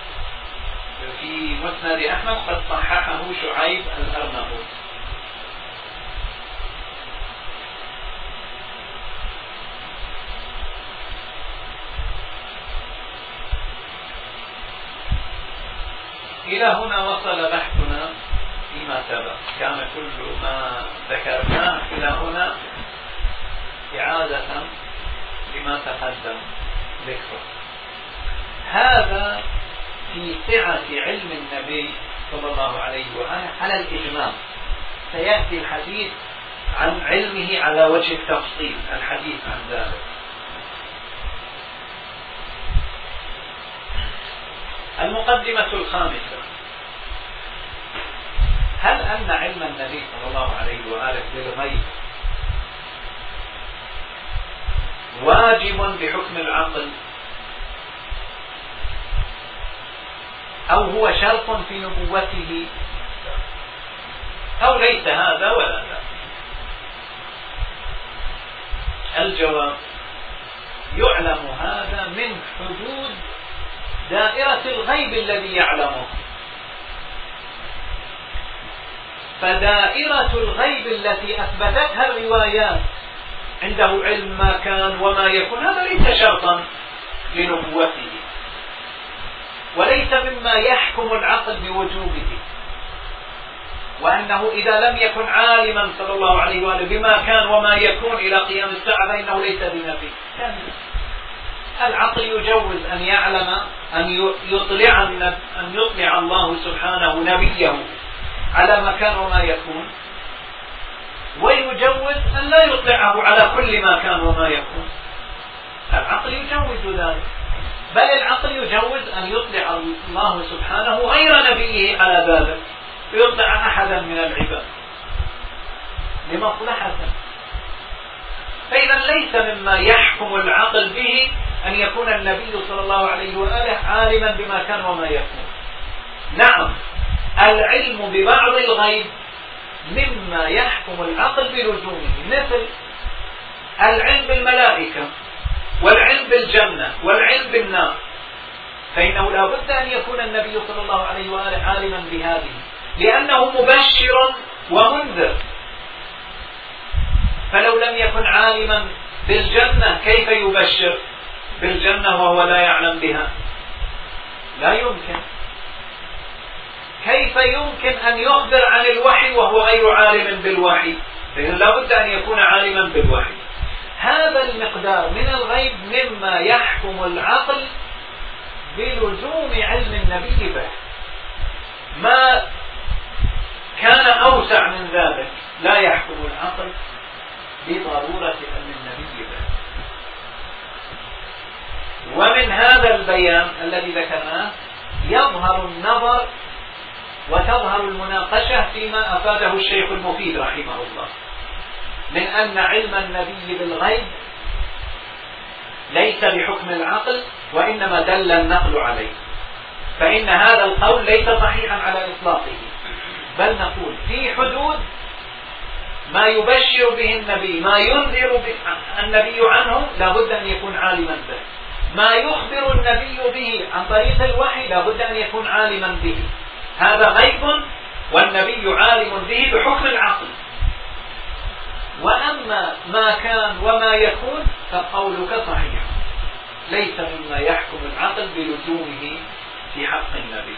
S1: في مسند أحمد قد صححه شعيب الأرناؤوط. إلى هنا وصل بحثنا فيما سبق، كان كل ما ذكرناه إلى هنا إعادة لما تقدم ذكره. هذا في سعة علم النبي صلى الله عليه وآله على الإجمال. سيأتي الحديث عن علمه على وجه التفصيل، الحديث عن ذلك. المقدمة الخامسة: هل أن علم النبي صلى الله عليه وآله بالغيب واجب بحكم العقل، أو هو شرط في نبوته، أو ليس هذا ولا ذاك؟ الجواب: يعلم هذا من حدود دائرة الغيب الذي يعلمه. فدائرة الغيب التي أثبتتها الروايات عنده علم ما كان وما يكون، هذا ليس شرطا لنبوته، وليس مما يحكم العقل بوجوبه، وأنه إذا لم يكن عالما صلى الله عليه وآله بما كان وما يكون إلى قيام الساعة فإنه ليس بنبي. العقل يجوز أن يعلم أن يطلع أن يطلع الله سبحانه نبيه على ما كان وما يكون، ويجوز أن لا يطلعه على كل ما كان وما يكون. العقل يجوز ذلك، بل العقل يجوز أن يطلع الله سبحانه غير نبيه على ذلك، يطلع أحدا من العباد لمصلحة. فإذا ليس مما يحكم العقل به أن يكون النبي صلى الله عليه وآله عالما بما كان وما يكون. نعم، العلم ببعض الغيب مما يحكم العقل بلزومه، مثل العلم بالملائكة والعلم بالجنة والعلم بالنار، فإنه لا بد أن يكون النبي صلى الله عليه وآله عالما بهذه، لأنه مبشر ومنذر. فلو لم يكن عالما بالجنة كيف يبشر بالجنة وهو لا يعلم بها؟ لا يمكن. كيف يمكن أن يخبر عن الوحي وهو غير عالم بالوحي؟ فإذا لا بد أن يكون عالما بالوحي. هذا المقدار من الغيب مما يحكم العقل بلزوم علم النبي به. ما كان أوسع من ذلك لا يحكم العقل بضرورة علم النبي به. ومن هذا البيان الذي ذكرناه يظهر النظر وتظهر المناقشة فيما أفاده الشيخ المفيد رحمه الله من أن علم النبي بالغيب ليس بحكم العقل، وإنما دل النقل عليه. فإن هذا القول ليس صحيحا على إطلاقه، بل نقول في حدود ما يبشر به النبي، ما ينذر النبي عنه لا بد أن يكون عالما به، ما يخبر النبي به عن طريق الوحي لا بد أن يكون عالما به. هذا غيب والنبي عالم به بحكم العقل. وأما ما كان وما يكون فقولك صحيح، ليس مما يحكم العقل بلزومه في حق النبي.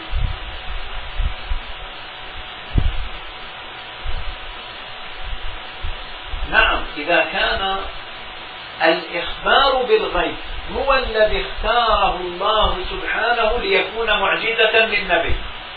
S1: نعم، إذا كان الإخبار بالغيب هو الذي اختاره الله سبحانه ليكون معجزة للنبي،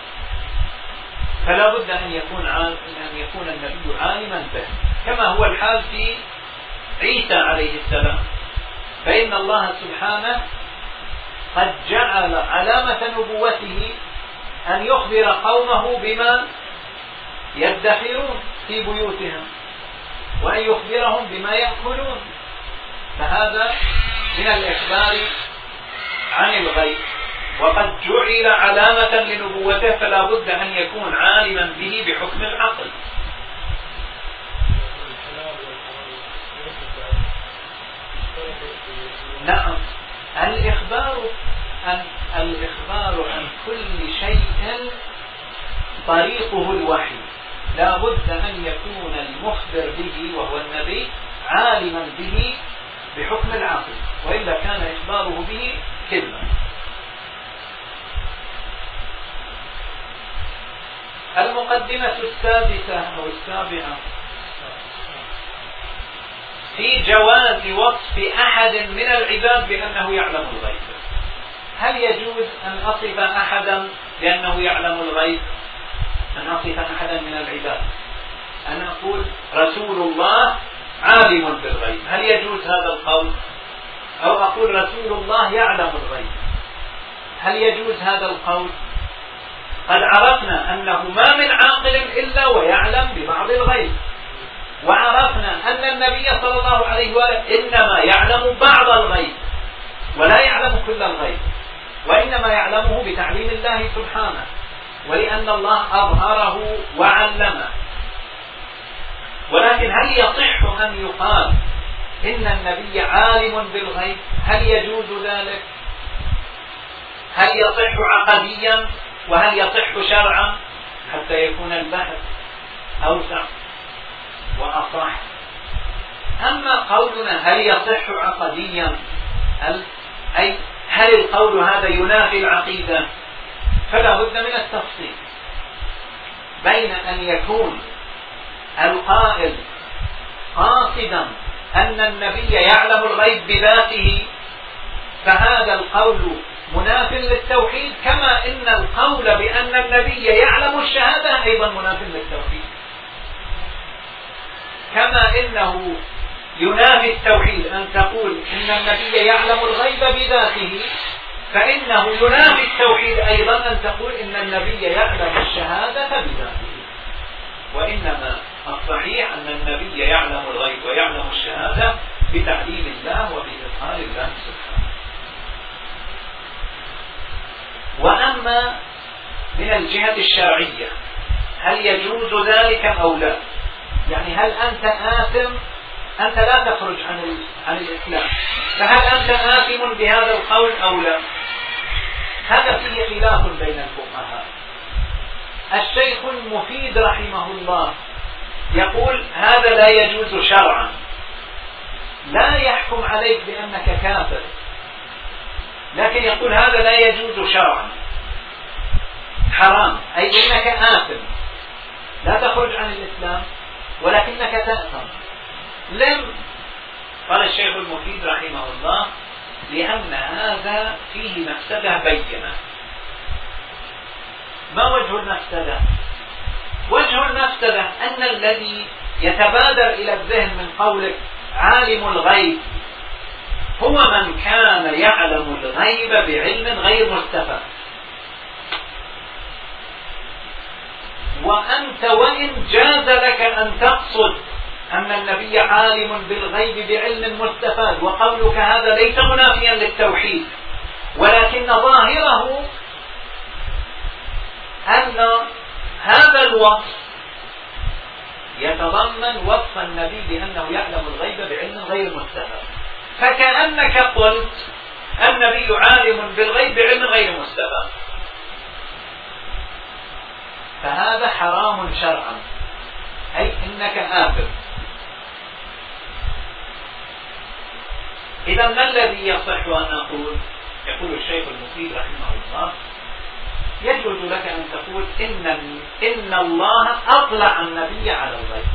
S1: فلا بد أن يكون أن يكون النبي عالما به، كما هو الحال في عيسى عليه السلام. فإن الله سبحانه قد جعل علامة نبوته أن يخبر قومه بما يدخرون في بيوتهم، وأن يخبرهم بما يأكلون، فهذا من الإخبار عن الغيب، وقد جعل علامة لنبوته، فلا بد أن يكون عالما به بحكم العقل. نعم، الإخبار طريقه الوحي، لا بد أن يكون المخبر به وهو النبي عالما به بحكم العقل، وإلا كان إخباره به كذبا. المقدمة السادسة أو السابعة في جواز وصف أحد من العباد بأنه يعلم الغيب. هل يجوز أن أصف أحدا بأنه يعلم الغيب؟ أن أصف أحدا من العباد، أن أقول رسول الله عالم بالغيب، هل يجوز هذا القول؟ أو أقول رسول الله يعلم الغيب، هل يجوز هذا القول؟ قد عرفنا أنه ما من عاقل إلا ويعلم ببعض الغيب، وعرفنا أن النبي صلى الله عليه وآله إنما يعلم بعض الغيب ولا يعلم كل الغيب، وإنما يعلمه بتعليم الله سبحانه، ولأن الله أظهره وعلمه. ولكن هل يصح أن يقال إن النبي عالم بالغيب؟ هل يجوز ذلك؟ هل يصح عقديا؟ وهل يصح شرعا؟ حتى يكون البحث أوسع وأصح. أما قولنا هل يصح عقديا، هل أي هل القول هذا ينافي العقيدة؟ فلا بد من التفصيل بين أن يكون القائل قاصدا أن النبي يعلم الغيب بذاته، فهذا القول مناف للتوحيد، كما إن القول بأن النبي يعلم الشهادة أيضا مناف للتوحيد. كما إنه ينافي التوحيد أن تقول إن النبي يعلم الغيب بذاته، فإنه ينافي التوحيد أيضا أن تقول إن النبي يعلم الشهادة بذاته. وإنما الصحيح أن النبي يعلم الغيب ويعلم الشهادة بتعليم الله وبإظهار الله سبحانه. وأما من الجهة الشرعية هل يجوز ذلك أو لا؟ يعني هل أنت آثم؟ أنت لا تخرج عن عن الإسلام، فهل أنت آثم بهذا القول أو لا؟ هذا فيه خلاف بين الفقهاء. الشيخ المفيد رحمه الله يقول هذا لا يجوز شرعا، لا يحكم عليك بأنك كافر، لكن يقول هذا لا يجوز شرعا، حرام، أي إنك آثم، لا تخرج عن الإسلام ولكنك تأثم. لم قال الشيخ المفيد رحمه الله لأن هذا فيه مفسدة بينة. ما وجه المفسدة؟ وجه المفسدة أن الذي يتبادر إلى الذهن من قولك عالم الغيب هو من كان يعلم الغيب بعلم غير مستفاد، وأنت وإن جاز لك أن تقصد أن النبي عالم بالغيب بعلم مستفاد، وقولك هذا ليس منافيا للتوحيد، ولكن ظاهره أن هذا الوصف يتضمن وصف النبي بأنه يعلم الغيب بعلم غير مستفاد، فكأنك قلت النبي عالم بالغيب بعلم غير مستفاد، فهذا حرام شرعا، أي إنك آثم. إذا ما الذي يصح أن أقول؟ يقول الشيخ المفيد رحمه الله يجوز لك أن تقول إن, إن الله أطلع النبي على الغيب،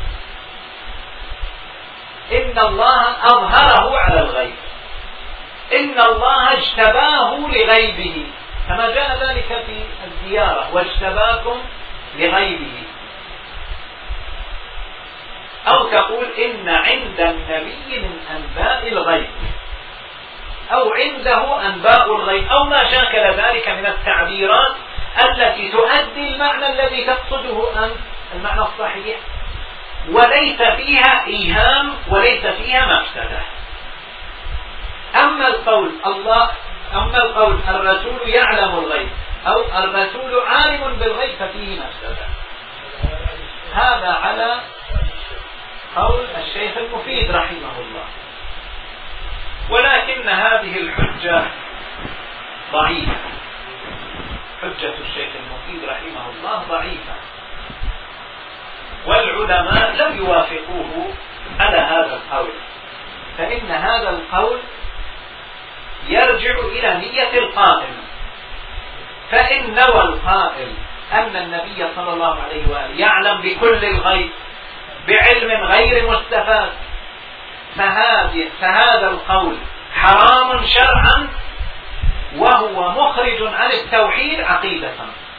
S1: إن الله أظهره على الغيب، إن الله اجتباه لغيبه، كما جاء ذلك في الزيارة واجتباكم لغيبه. أو تقول إن عند النبي من أنباء الغيب، أو عنده أنباء الغيب، أو ما شاكل ذلك من التعبيرات التي تؤدي المعنى الذي تقصده أنت، المعنى الصحيح، وليس فيها إيهام وليس فيها مفسدة. أما القول الله أما القول الرسول يعلم الغيب أو الرسول عالم بالغيب ففيه مفسدة. هذا على قول الشيخ المفيد رحمه الله، ولكن هذه الحجة ضعيفة، حجة الشيخ المفيد رحمه الله ضعيفة، والعلماء لم يوافقوه على هذا القول، فإن هذا القول يرجع إلى نية القائل. فإن نوى القائل أن النبي صلى الله عليه وآله يعلم بكل الغيب بعلم غير مستفاد، فهذا القول حرام شرعا وهو مخرج عن التوحيد عقيدة.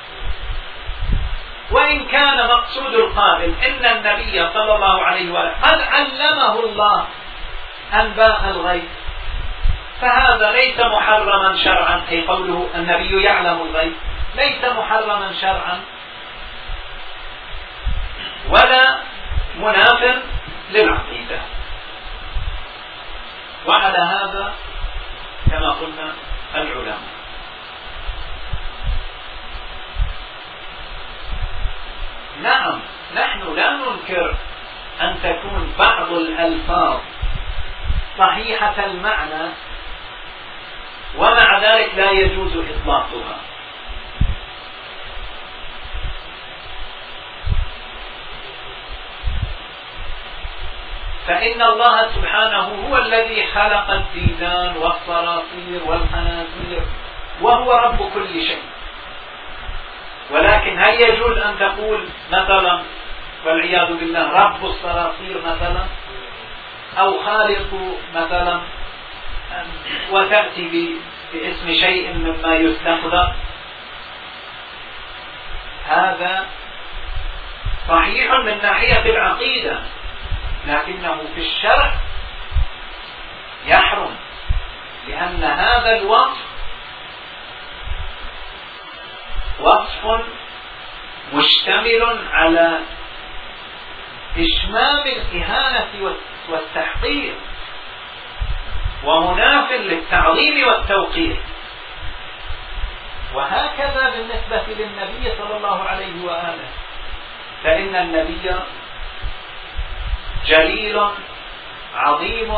S1: وإن كان مقصود القائل إن النبي صلى الله عليه وآله قد علمه الله أنباء الغيب، فهذا ليس محرما شرعا، أي قوله النبي يعلم الغيب ليس محرما شرعا ولا مناف للعقيدة. وعلى هذا كما قلنا العلماء. نعم، نحن لا ننكر أن تكون بعض الألفاظ صحيحة المعنى ومع ذلك لا يجوز إطلاقها، فإن الله سبحانه هو الذي خلق الديدان والصراصير والخنازير وهو رب كل شيء. ولكن هل يجوز أن تقول مثلا والعياذ بالله رب الصراصير مثلا أو خالق مثلا وتأتي باسم شيء مما يستخدم؟ هذا صحيح من ناحية العقيدة، لكنه في الشرع يحرم، لأن هذا الوصف وصف مشتمل على إشمام الإهانة والتحقير ومناف للتعظيم والتوقير. وهكذا بالنسبة للنبي صلى الله عليه وآله، فإن النبي جليل عظيم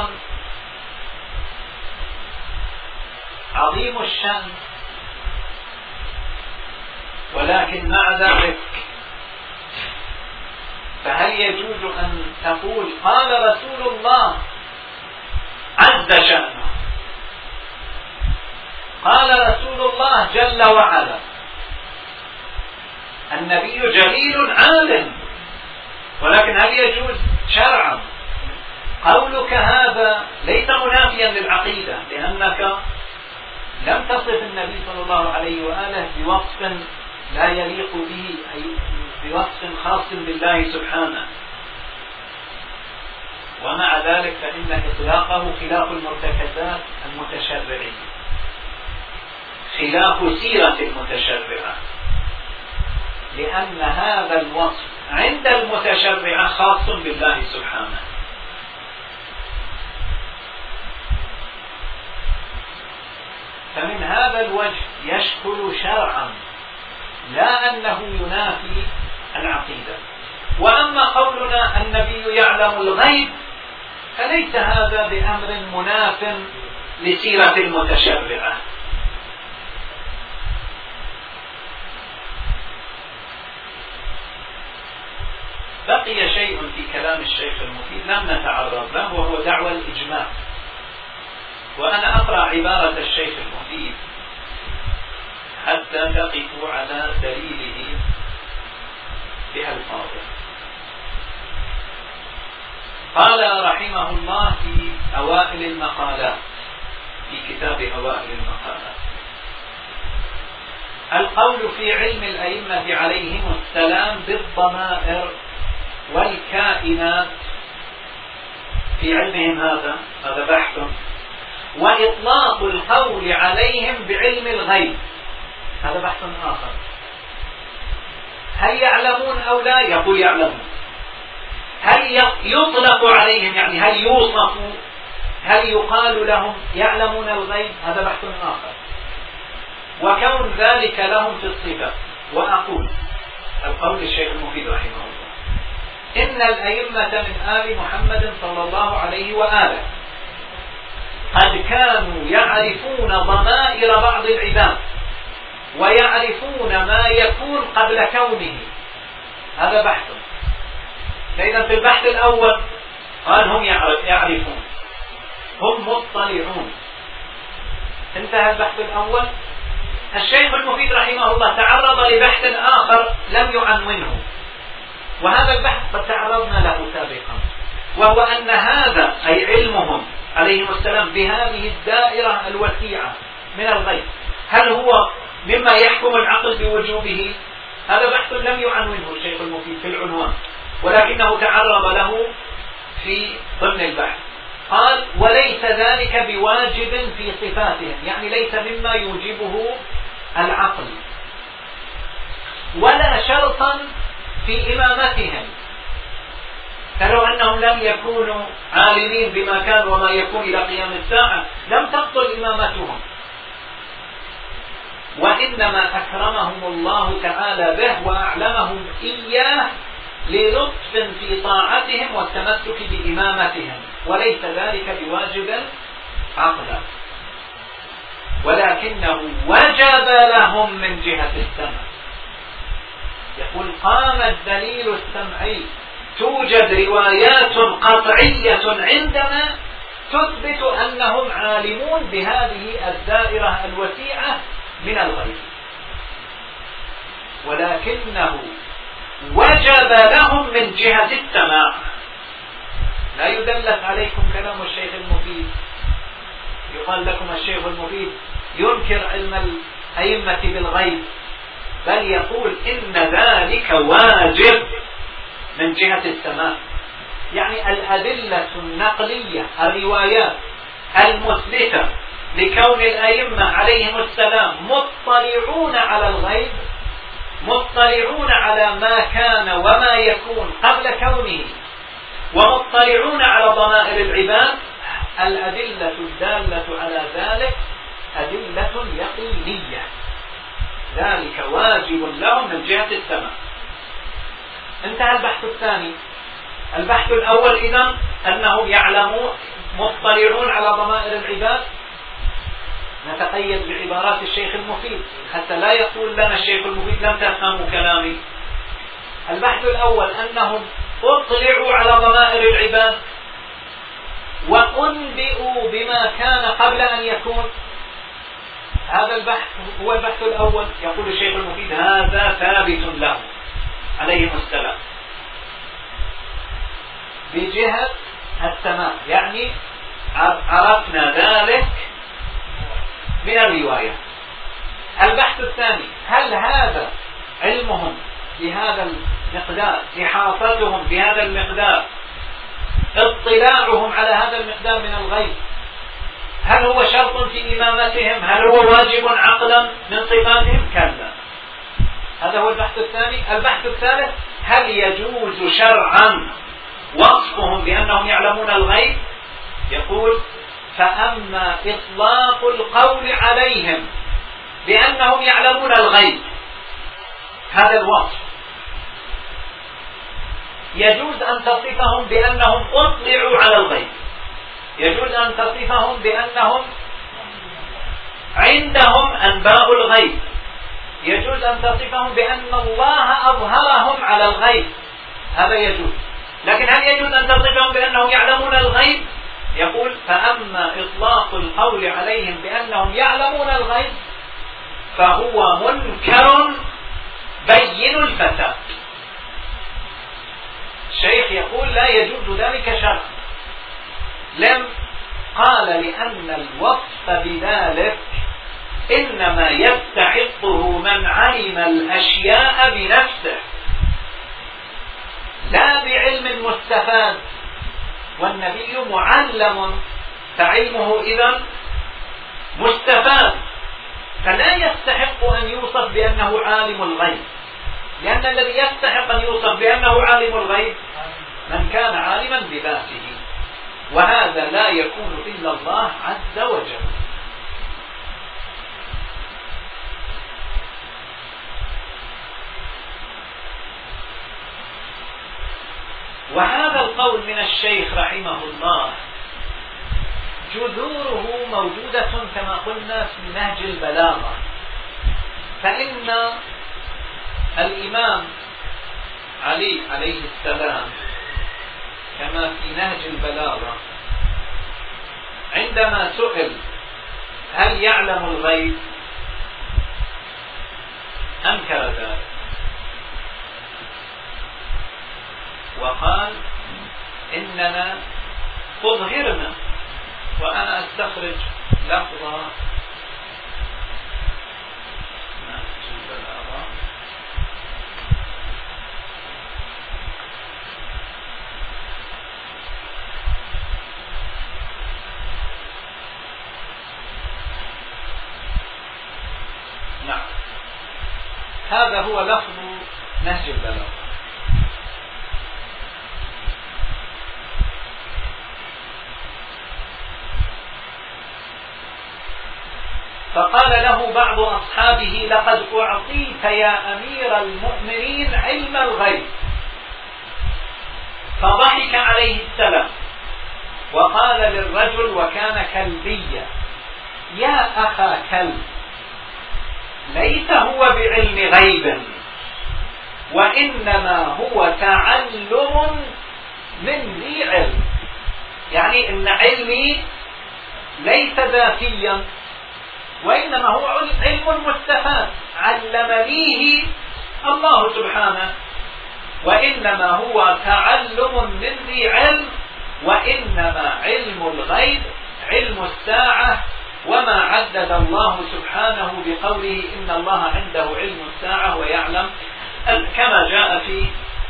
S1: عظيم الشأن، ولكن مع ذلك فهل يجوز أن تقول قال رسول الله عز شأنه، قال رسول الله جل وعلا، النبي جليل عالم، ولكن هل يجوز شرعا؟ قولك هذا ليس منافيا للعقيدة، لأنك لم تصف النبي صلى الله عليه وآله بوصف لا يليق به، أي بوصف خاص بالله سبحانه. ومع ذلك فإن إطلاقه خلاف المرتكزات المتشرعية، خلاف سيرة المتشرعة، لأن هذا الوصف عند المتشرعة خاص بالله سبحانه. فمن هذا الوجه يشكل شرعا، لا أنه ينافي العقيدة. وأما قولنا النبي يعلم الغيب فليس هذا بأمر مناف لسيرة المتشرعة. بقي شيء في كلام الشيخ المفيد لم نتعرض له، وهو دعوى الإجماع. وأنا أقرأ عبارة الشيخ المفيد حتى تقف على دليله بألفاظه. قال رحمه الله في أوائل المقالات، في كتاب أوائل المقالات: القول في علم الأئمة عليهم السلام بالضمائر والكائنات في علمهم هذا هذا بحث، وإطلاق القول عليهم بعلم الغيب هذا بحث آخر. هل يعلمون أو لا؟ يقول يعلمون. هل يطلق عليهم، يعني هل يوصفوا، هل يقال لهم يعلمون الغيب؟ هذا بحث آخر. وكون ذلك لهم في الصفة. وأقول القول الشيخ المفيد رحمه الله: إن الأئمة من آل محمد صلى الله عليه وآله قد كانوا يعرفون ضمائر بعض العباد ويعرفون ما يكون قبل كونه. هذا بحث. فإذا في البحث الأول قال هم يعرفون، هم مطلعون، انتهى البحث الأول. الشيخ المفيد رحمه الله تعرض لبحث آخر لم يعنونه، وهذا البحث قد تعرضنا له سابقا، وهو أن هذا أي علمهم عليهم السلام بهذه الدائرة الوسيعة من الغيب هل هو مما يحكم العقل بوجوبه؟ هذا بحث لم يعنونه الشيخ المفيد في العنوان، ولكنه تعرض له في ضمن البحث. قال وليس ذلك بواجب في صفاتهم، يعني ليس مما يوجبه العقل، ولا شرطا في إمامتهم، فلو أنهم لم يكونوا عالمين بما كان وما يكون إلى قيام الساعة لم تبطل إمامتهم، وإنما أكرمهم الله تعالى به وأعلمهم إياه للطف في طاعتهم والتمسك بإمامتهم، وليس ذلك بواجب عقلا، ولكنه وجب لهم من جهة السمع. يقول قام الدليل السمعي، توجد روايات قطعية عندنا تثبت أنهم عالمون بهذه الدائرة الوسيعة من الغيب، ولكنه وجب لهم من جهة السماع. لا يدلس عليكم كلام الشيخ المفيد، يقال لكم الشيخ المفيد ينكر علم الأئمة بالغيب، بل يقول إن ذلك واجب من جهة السماع، يعني الأدلة النقلية الروايات المثبتة لكون الأئمة عليهم السلام مطلعون على الغيب، مطلعون على ما كان وما يكون قبل كونه، ومطلعون على ضمائر العباد، الأدلة الدالة على ذلك أدلة يقينية، ذلك واجب لهم من جهة السماع. انتهى البحث الثاني. البحث الأول إذن أنهم يعلمون مطلعون على ضمائر العباد، نتقيد بعبارات الشيخ المفيد حتى لا يقول لنا الشيخ المفيد لم تفهموا كلامي. البحث الأول أنهم اطلعوا على ضمائر العباد وأنبئوا بما كان قبل أن يكون. هذا البحث هو البحث الأول. يقول الشيخ المفيد هذا ثابت له عليهم السلام بجهة السماع، يعني عرفنا ذلك من الرواية. البحث الثاني هل هذا علمهم بهذا المقدار، إحاطتهم بهذا المقدار، اطلاعهم على هذا المقدار من الغيب، هل هو شرط في إمامتهم؟ هل هو واجب عقلا من صفاتهم؟ كلا. هذا هو البحث الثاني. البحث الثالث هل يجوز شرعا وصفهم بأنهم يعلمون الغيب؟ يقول فأما إطلاق القول عليهم بأنهم يعلمون الغيب، هذا الوصف يجوز أن تصفهم بأنهم أطلعوا على الغيب، يجوز أن تصفهم بأنهم عندهم أنباء الغيب، يجوز أن تصفهم بأن الله أظهرهم على الغيب، هذا يجوز. لكن هل يجوز أن تصفهم بأنهم يعلمون الغيب؟ يقول فأما إطلاق القول عليهم بأنهم يعلمون الغيب فهو منكر بين الفساد. الشيخ يقول لا يجوز ذلك شرعا. لم قال لأن الوصف بذلك إنما يستحقه من علم الأشياء بنفسه لا بعلم مستفاد، والنبي معلم فعلمه إذن مستفاد، فلا يستحق أن يوصف بأنه عالم الغيب، لأن الذي يستحق أن يوصف بأنه عالم الغيب من كان عالما بذاته، وهذا لا يكون إلا الله عز وجل. وهذا القول من الشيخ رحمه الله جذوره موجودة كما قلنا في نهج البلاغة، فإن الإمام علي عليه السلام كما في نهج البلاغة عندما سئل هل يعلم الغيب أنكر ذلك وقال إننا أظهرنا. وأنا أستخرج لفظة نعم، هذا هو لفظ نهج البلاغة. فقال له بعض أصحابه لقد أعطيت يا أمير المؤمنين علم الغيب. فضحك عليه السلام وقال للرجل وكان كلبيا يا أخا كلب ليس هو بعلم غيب وإنما هو تعلم من ذي علم. يعني إن علمي ليس ذاتيا وإنما هو علم مستفاد علمنيه الله سبحانه، وإنما هو تعلم من ذي علم، وإنما علم الغيب علم الساعة وما عدد الله سبحانه بقوله إن الله عنده علم الساعة ويعلم، كما جاء في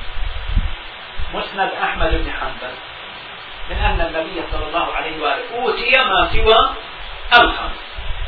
S1: مسند أحمد بن حنبل من أن النبي صلى الله عليه وآله أوتي ما سوى الخمس.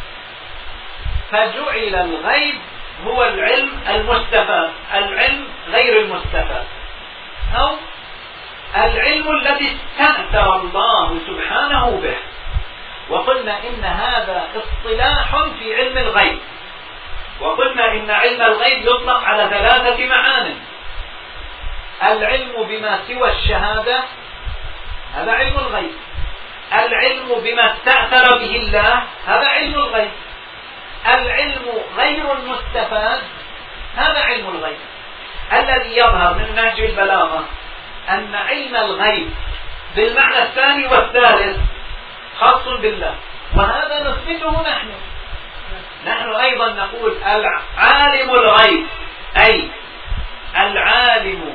S1: فجعل الغيب هو العلم المستفاد، العلم غير المستفاد، أو العلم الذي استأثر الله سبحانه به. وقلنا إن هذا اصطلاح في علم الغيب، وقلنا إن علم الغيب يطلق على ثلاثة معان: العلم بما سوى الشهادة هذا علم الغيب، العلم بما استأثر به الله هذا علم الغيب، العلم غير المستفاد هذا علم الغيب. الذي يظهر من نهج البلاغة أن علم الغيب بالمعنى الثاني والثالث خاص بالله، وهذا نثبته نحن نحن أيضا نقول العالم الغيب أي العالم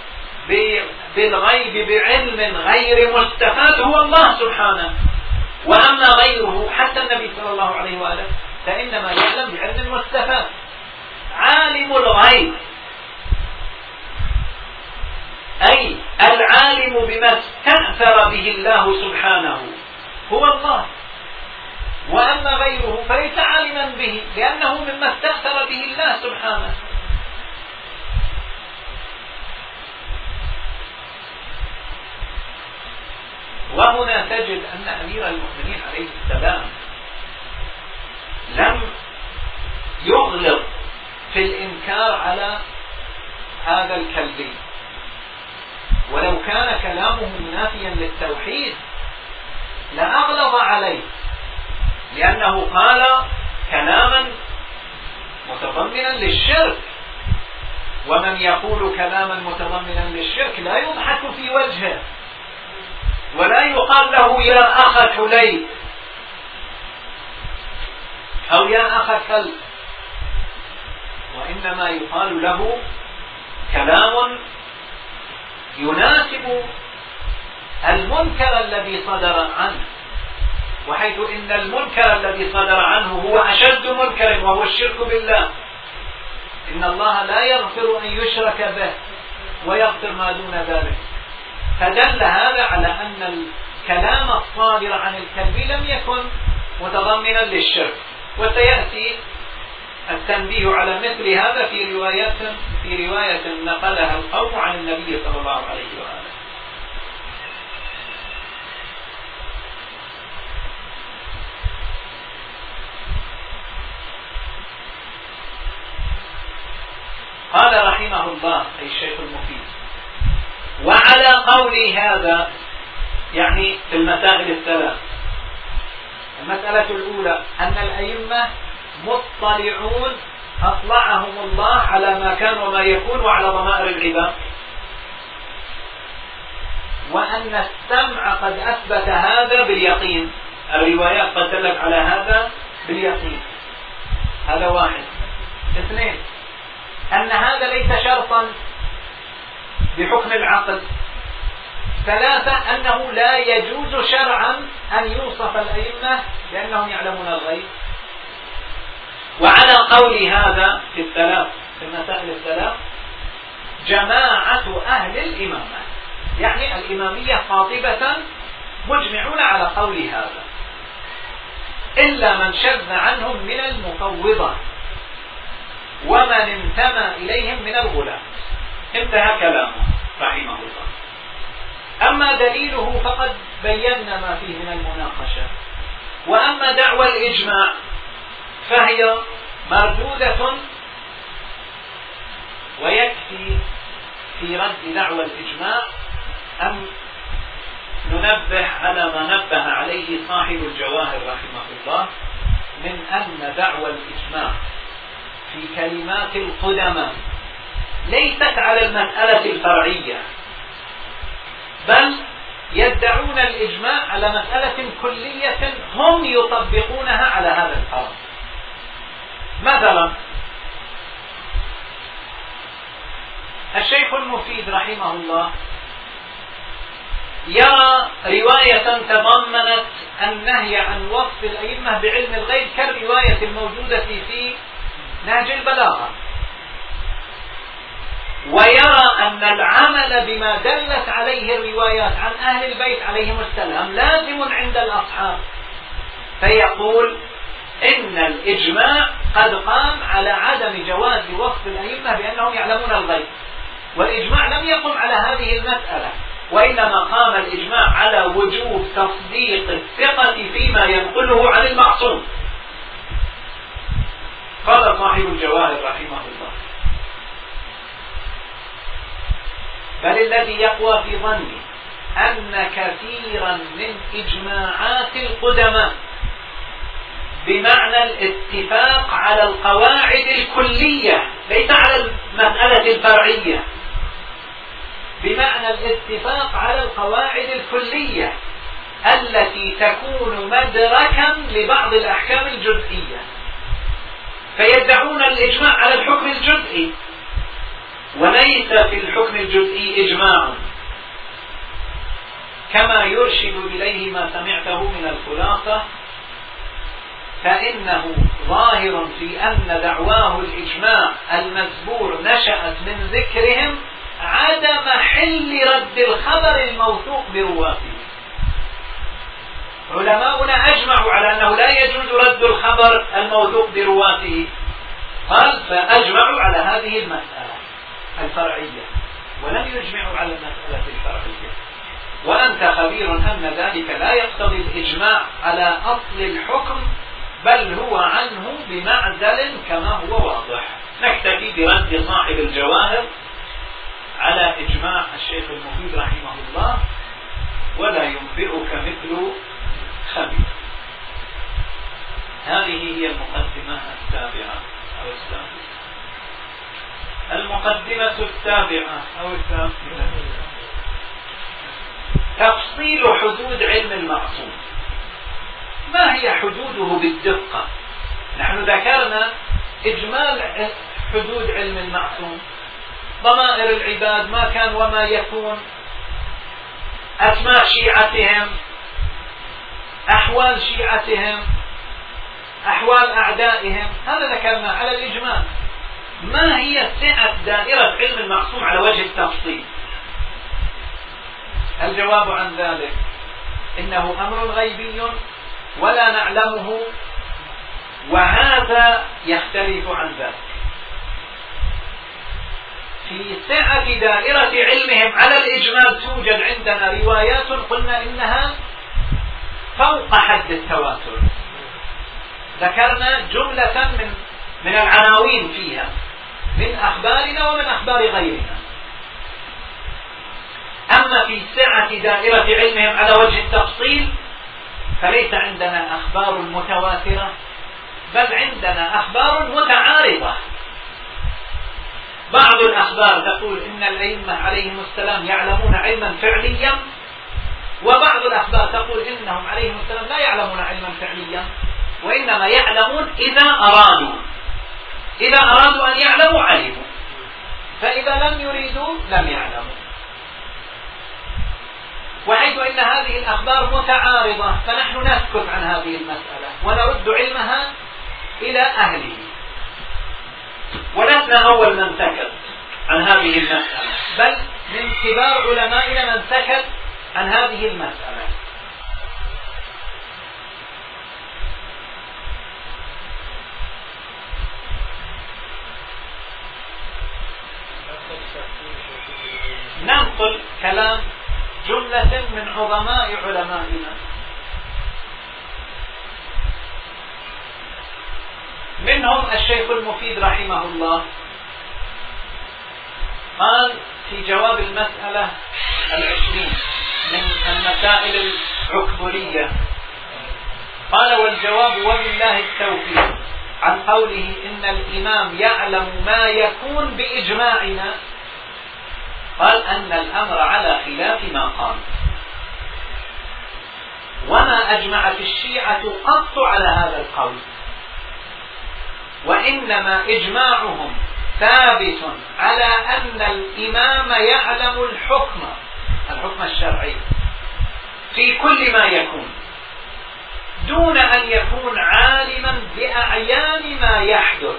S1: بالغيب بعلم غير مستفاد هو الله سبحانه. وأما غيره حتى النبي صلى الله عليه وآله فإنما يعلم بعلم مستفاد. عالم الغيب أي العالم بما استأثر به الله سبحانه هو الله، وأما غيره فليس عالما به لأنه مما استأثر به الله سبحانه. وهنا تجد أن أمير المؤمنين عليه السلام لم يغلق في الإنكار على هذا الكلبي، ولو كان كلامه منافيا للتوحيد لأغلظ عليه، لأنه قال كلاما متضمنا للشرك، ومن يقول كلاما متضمنا للشرك لا يضحك في وجهه ولا يقال له يا أخ كليب أو يا أخ كلب، وإنما يقال له كلام يناسب المنكر الذي صدر عنه، وحيث إن المنكر الذي صدر عنه هو أشد منكر وهو الشرك بالله. إن الله لا يغفر أن يشرك به ويغفر ما دون ذلك. فدل هذا على أن الكلام الصادر عن الكلب لم يكن متضمنا للشرك، وسيأتي التنبيه على مثل هذا في رواية في رواية نقلها القوم عن النبي صلى الله عليه وآله. قال رحمه الله أي الشيخ المفيد: وعلى قولي هذا يعني في المسائل الثلاث. المسألة الأولى أن الأئمة مطلعون أطلعهم الله على ما كان وما يكون وعلى ضمائر العباد، وأن السمع قد أثبت هذا باليقين، الروايات قد دلت على هذا باليقين. هذا واحد. اثنين، أن هذا ليس شرطا بحكم العقل. ثلاثة، أنه لا يجوز شرعا أن يوصف الأئمة بأنهم يعلمون الغيب. وعلى قول هذا في الثلاث في المسائل الثلاث جماعة أهل الإمامة، يعني الإمامية قاطبة مجمعون على قول هذا، إلا من شذ عنهم من المفوضة ومن انتمى إليهم من الغلاة. انتهى كلامه رحمه الله. أما دليله فقد بينا ما فيه من المناقشة. وأما دعوى الإجماع فهي مردودة، ويكفي في رد دعوى الإجماع أن ننبه على ما نبه عليه صاحب الجواهر رحمه الله من أن دعوى الإجماع في كلمات القدماء ليست على المسألة الفرعية، بل يدعون الإجماع على مسألة كلية هم يطبقونها على هذا الفرض. مثلا الشيخ المفيد رحمه الله يرى رواية تضمنت النهي عن وصف الأئمة بعلم الغيب كالرواية الموجودة في نهج البلاغة، ويرى أن العمل بما دلت عليه الروايات عن أهل البيت عليهم السلام لازم عند الأصحاب، فيقول إن الإجماع قد قام على عدم جواز وصف الأئمة بأنهم يعلمون الغيب، والإجماع لم يقم على هذه المسألة، وإنما قام الإجماع على وجوب تصديق الثقة فيما ينقله عن المعصوم. قال صاحب الجواهر رحمه الله: بل الذي يقوى في ظني أن كثيرا من إجماعات القدماء بمعنى الاتفاق على القواعد الكلية ليس على المسألة الفرعية، بمعنى الاتفاق على القواعد الكلية التي تكون مدركا لبعض الأحكام الجزئية، فيدعون الإجماع على الحكم الجزئي، وليس في الحكم الجزئي إجماع، كما يرشد إليه ما سمعته من الخلاصة، فإنه ظاهر في أن دعواه الإجماع المزبور نشأت من ذكرهم عدم حل رد الخبر الموثوق برواته. علماؤنا أجمعوا على أنه لا يجوز رد الخبر الموثوق برواته، قال فأجمعوا على هذه المسألة الفرعية ولم يجمعوا على المسألة الفرعية. وأنت خبير أن ذلك لا يقتضي الإجماع على أصل الحكم، بل هو عنه بمعزل كما هو واضح. نكتفي برد صاحب الجواهر على إجماع الشيخ المفيد رحمه الله، ولا ينبئك مثل خبير. هذه هي المقدمة السابعة أو السادسة. المقدمة السابعة أو السادسة: تفصيل حدود علم المعصوم. ما هي حدوده بالدقة؟ نحن ذكرنا إجمال حدود علم المعصوم: ضمائر العباد، ما كان وما يكون، أسماء شيعتهم، أحوال شيعتهم، أحوال أعدائهم، هذا ذكرنا على الإجمال. ما هي سعة دائرة علم المعصوم على وجه التفصيل؟ الجواب عن ذلك إنه أمر غيبي ولا نعلمه، وهذا يختلف عن ذلك. في سعة دائرة علمهم على الإجمال توجد عندنا روايات قلنا إنها فوق حد التواتر، ذكرنا جملة من من العناوين فيها من أخبارنا ومن أخبار غيرنا. أما في سعة دائرة علمهم على وجه التفصيل فليس عندنا أخبار متواترة، بل عندنا أخبار متعارضة. بعض الأخبار تقول إن الأئمة عليهم السلام يعلمون علما فعليا، وبعض الأخبار تقول إنهم عليهم السلام لا يعلمون علما فعليا، وإنما يعلمون إذا أرادوا، إذا أرادوا أن يعلموا علموا، فإذا لم يريدوا لم يعلموا. وحيث إن هذه الأخبار متعارضة فنحن نسكت عن هذه المسألة ونرد علمها إلى أهله، ولسنا أول من سكت عن هذه المسألة، بل من كبار علمائنا من سكت عن هذه المسألة. ننقل كلام جملة من عظماء علمائنا، منهم الشيخ المفيد رحمه الله قال في جواب المسألة العشرين من المسائل العكبرية، قال: والجواب وبالله التوفيق عن قوله إن الإمام يعلم ما يكون بإجماعنا، قال أن الأمر على خلاف ما قال، وما أجمعت الشيعة قط على هذا القول، وإنما إجماعهم ثابت على أن الإمام يعلم الحكم الحكم الشرعي في كل ما يكون، دون أن يكون عالما بأعيان ما يحدث،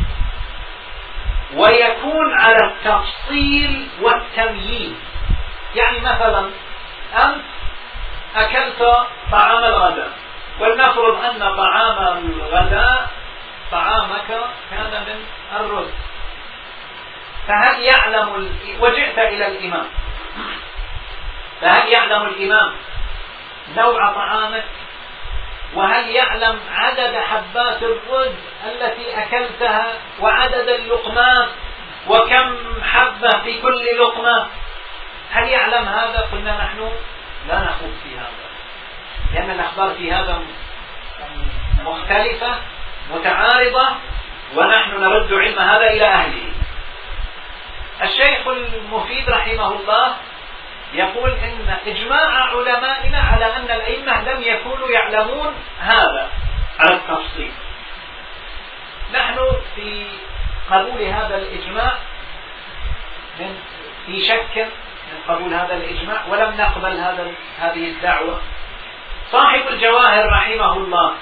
S1: ويكون على التفصيل والتمييز. يعني مثلا أنت أكلت طعام الغداء، ولنفرض أن طعام الغداء طعامك كان من الرز، فهل يعلم وجئت إلى الإمام، فهل يعلم الإمام نوع طعامك؟ وهل يعلم عدد حبات الرز التي أكلتها وعدد اللقمات وكم حبة في كل لقمة؟ هل يعلم هذا؟ قلنا نحن لا نخوض في هذا، لأن الأخبار في هذا مختلفة متعارضة، ونحن نرد علم هذا إلى أهله. الشيخ المفيد رحمه الله يقول إن إجماع علمائنا على أن الأئمة لم يكونوا يعلمون هذا على التفصيل. نحن في قبول هذا الإجماع من في شك من قبول هذا الإجماع، ولم نقبل هذا هذه الدعوة. صاحب الجواهر رحمه الله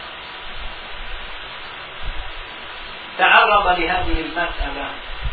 S1: تعرض لهذه المسألة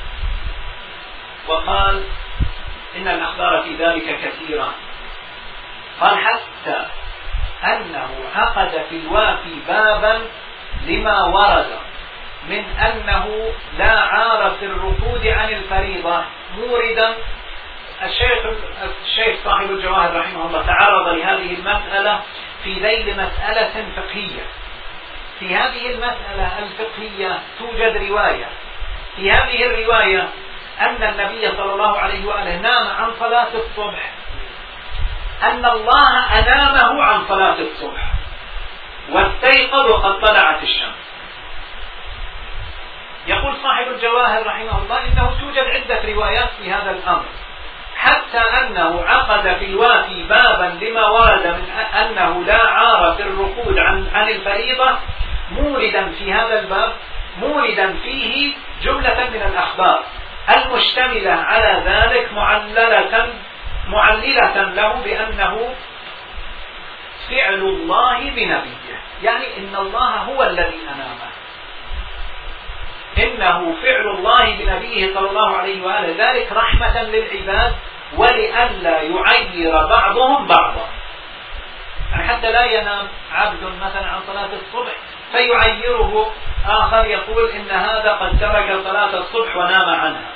S1: وقال إن الأخبار في ذلك كثيرة، قال حتى أنه عقد في الوافي بابا لما ورد من أنه لا عار في الركود عن الفريضة، موردا الشيخ الشيخ صاحب الجواهر رحمه الله تعرض لهذه المسألة في ذيل مسألة فقهية. في هذه المسألة الفقهية توجد رواية، في هذه الرواية أن النبي صلى الله عليه وآله نام عن صلاة الصبح، أن الله أنامه عن صلاة الصبح واستيقظ وقد طلعت الشمس. يقول صاحب الجواهر رحمه الله إنه توجد عدة روايات في هذا الأمر، حتى أنه عقد في الوافي بابا لما ورد من أنه لا عار في الركود عن, عن الفريضة، موردا في هذا الباب موردا فيه جملة من الأخبار المشتملة على ذلك، معللة معللة له بأنه فعل الله بنبيه، يعني إن الله هو الذي أنامه، إنه فعل الله بنبيه صلى الله عليه وآله، ذلك رحمة للعباد ولئلا يعير بعضهم بعضا، يعني حتى لا ينام عبد مثلا عن صلاة الصبح فيعيره آخر يقول إن هذا قد ترك صلاة الصبح ونام عنها.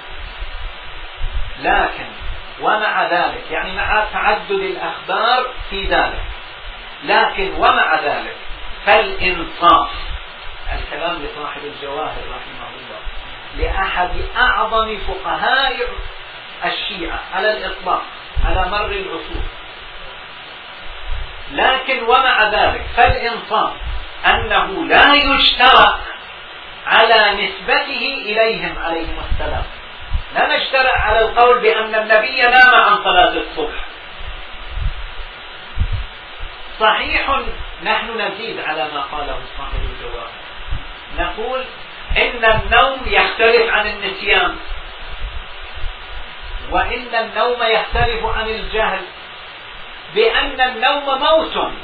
S1: لكن ومع ذلك، يعني مع تعدد الأخبار في ذلك، لكن ومع ذلك فالإنصاف، الكلام لصاحب الجواهر رحمه الله، لأحد أعظم فقهاء الشيعة على الإطلاق على مر العصور، لكن ومع ذلك فالإنصاف أنه لا يشترط على نسبته إليهم عليهم السلام، لا نجترأ على القول بأن النبي نام عن صلاة الصبح. صحيح نحن نزيد على ما قاله صاحب الجواهر، نقول إن النوم يختلف عن النسيان، وإن النوم يختلف عن الجهل، بأن النوم موت،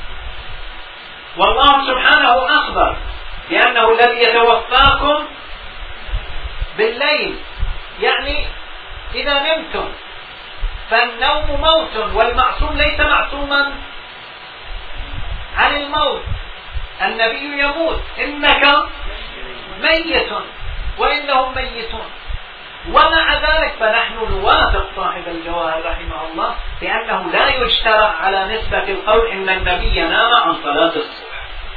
S1: والله سبحانه أخبر بأنه الذي يتوفاكم بالليل، يعني إذا نمتم، فالنوم موت، والمعصوم ليس معصوما عن الموت. النبي يموت، إنك ميت وإنهم ميتون. ومع ذلك فنحن نوافق صاحب الجواهر رحمه الله بأنه لا يجترأ على نسبة القول إن النبي نام عن صلاة الصبح.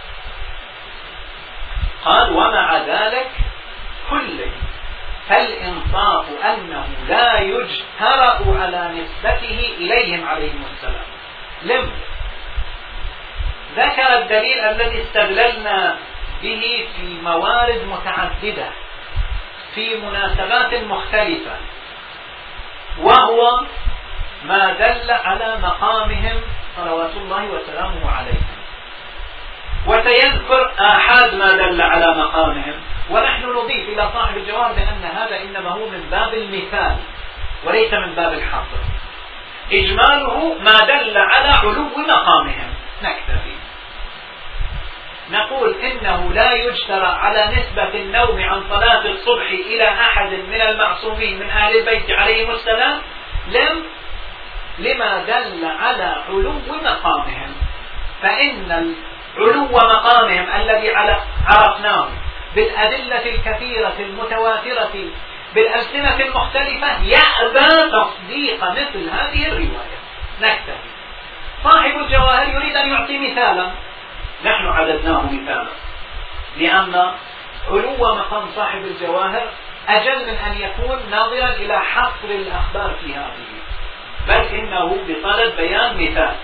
S1: قال ومع ذلك كله فالإنصاف أنه لا يجترأ على نسبته إليهم عليهم السلام. لم ذكر الدليل الذي استدللنا به في موارد متعددة في مناسبات مختلفة، وهو ما دل على مقامهم صلوات الله وسلامه عليهم، وسيذكر آحاد ما دل على مقامهم، ونحن نضيف إلى صاحب الجواب بأن هذا إنما هو من باب المثال وليس من باب الحصر. إجماله ما دل على علو مقامهم. نكتفي نقول إنه لا يجترأ على نسبة النوم عن صلاة الصبح إلى أحد من المعصومين من أهل البيت عليهم السلام لم لما دل على علو مقامهم، فإن علو مقامهم الذي عرفناه بالأدلة الكثيرة المتواترة بالألسنة المختلفة يأبى تصديق مثل هذه الرواية. نكتفي. صاحب الجواهر يريد أن يعطي مثالا، نحن عددناه مثالا، لأن علو مقام صاحب الجواهر أجل من أن يكون ناظرا إلى حصر الأخبار في هذه، بل إنه بطلب بيان مثال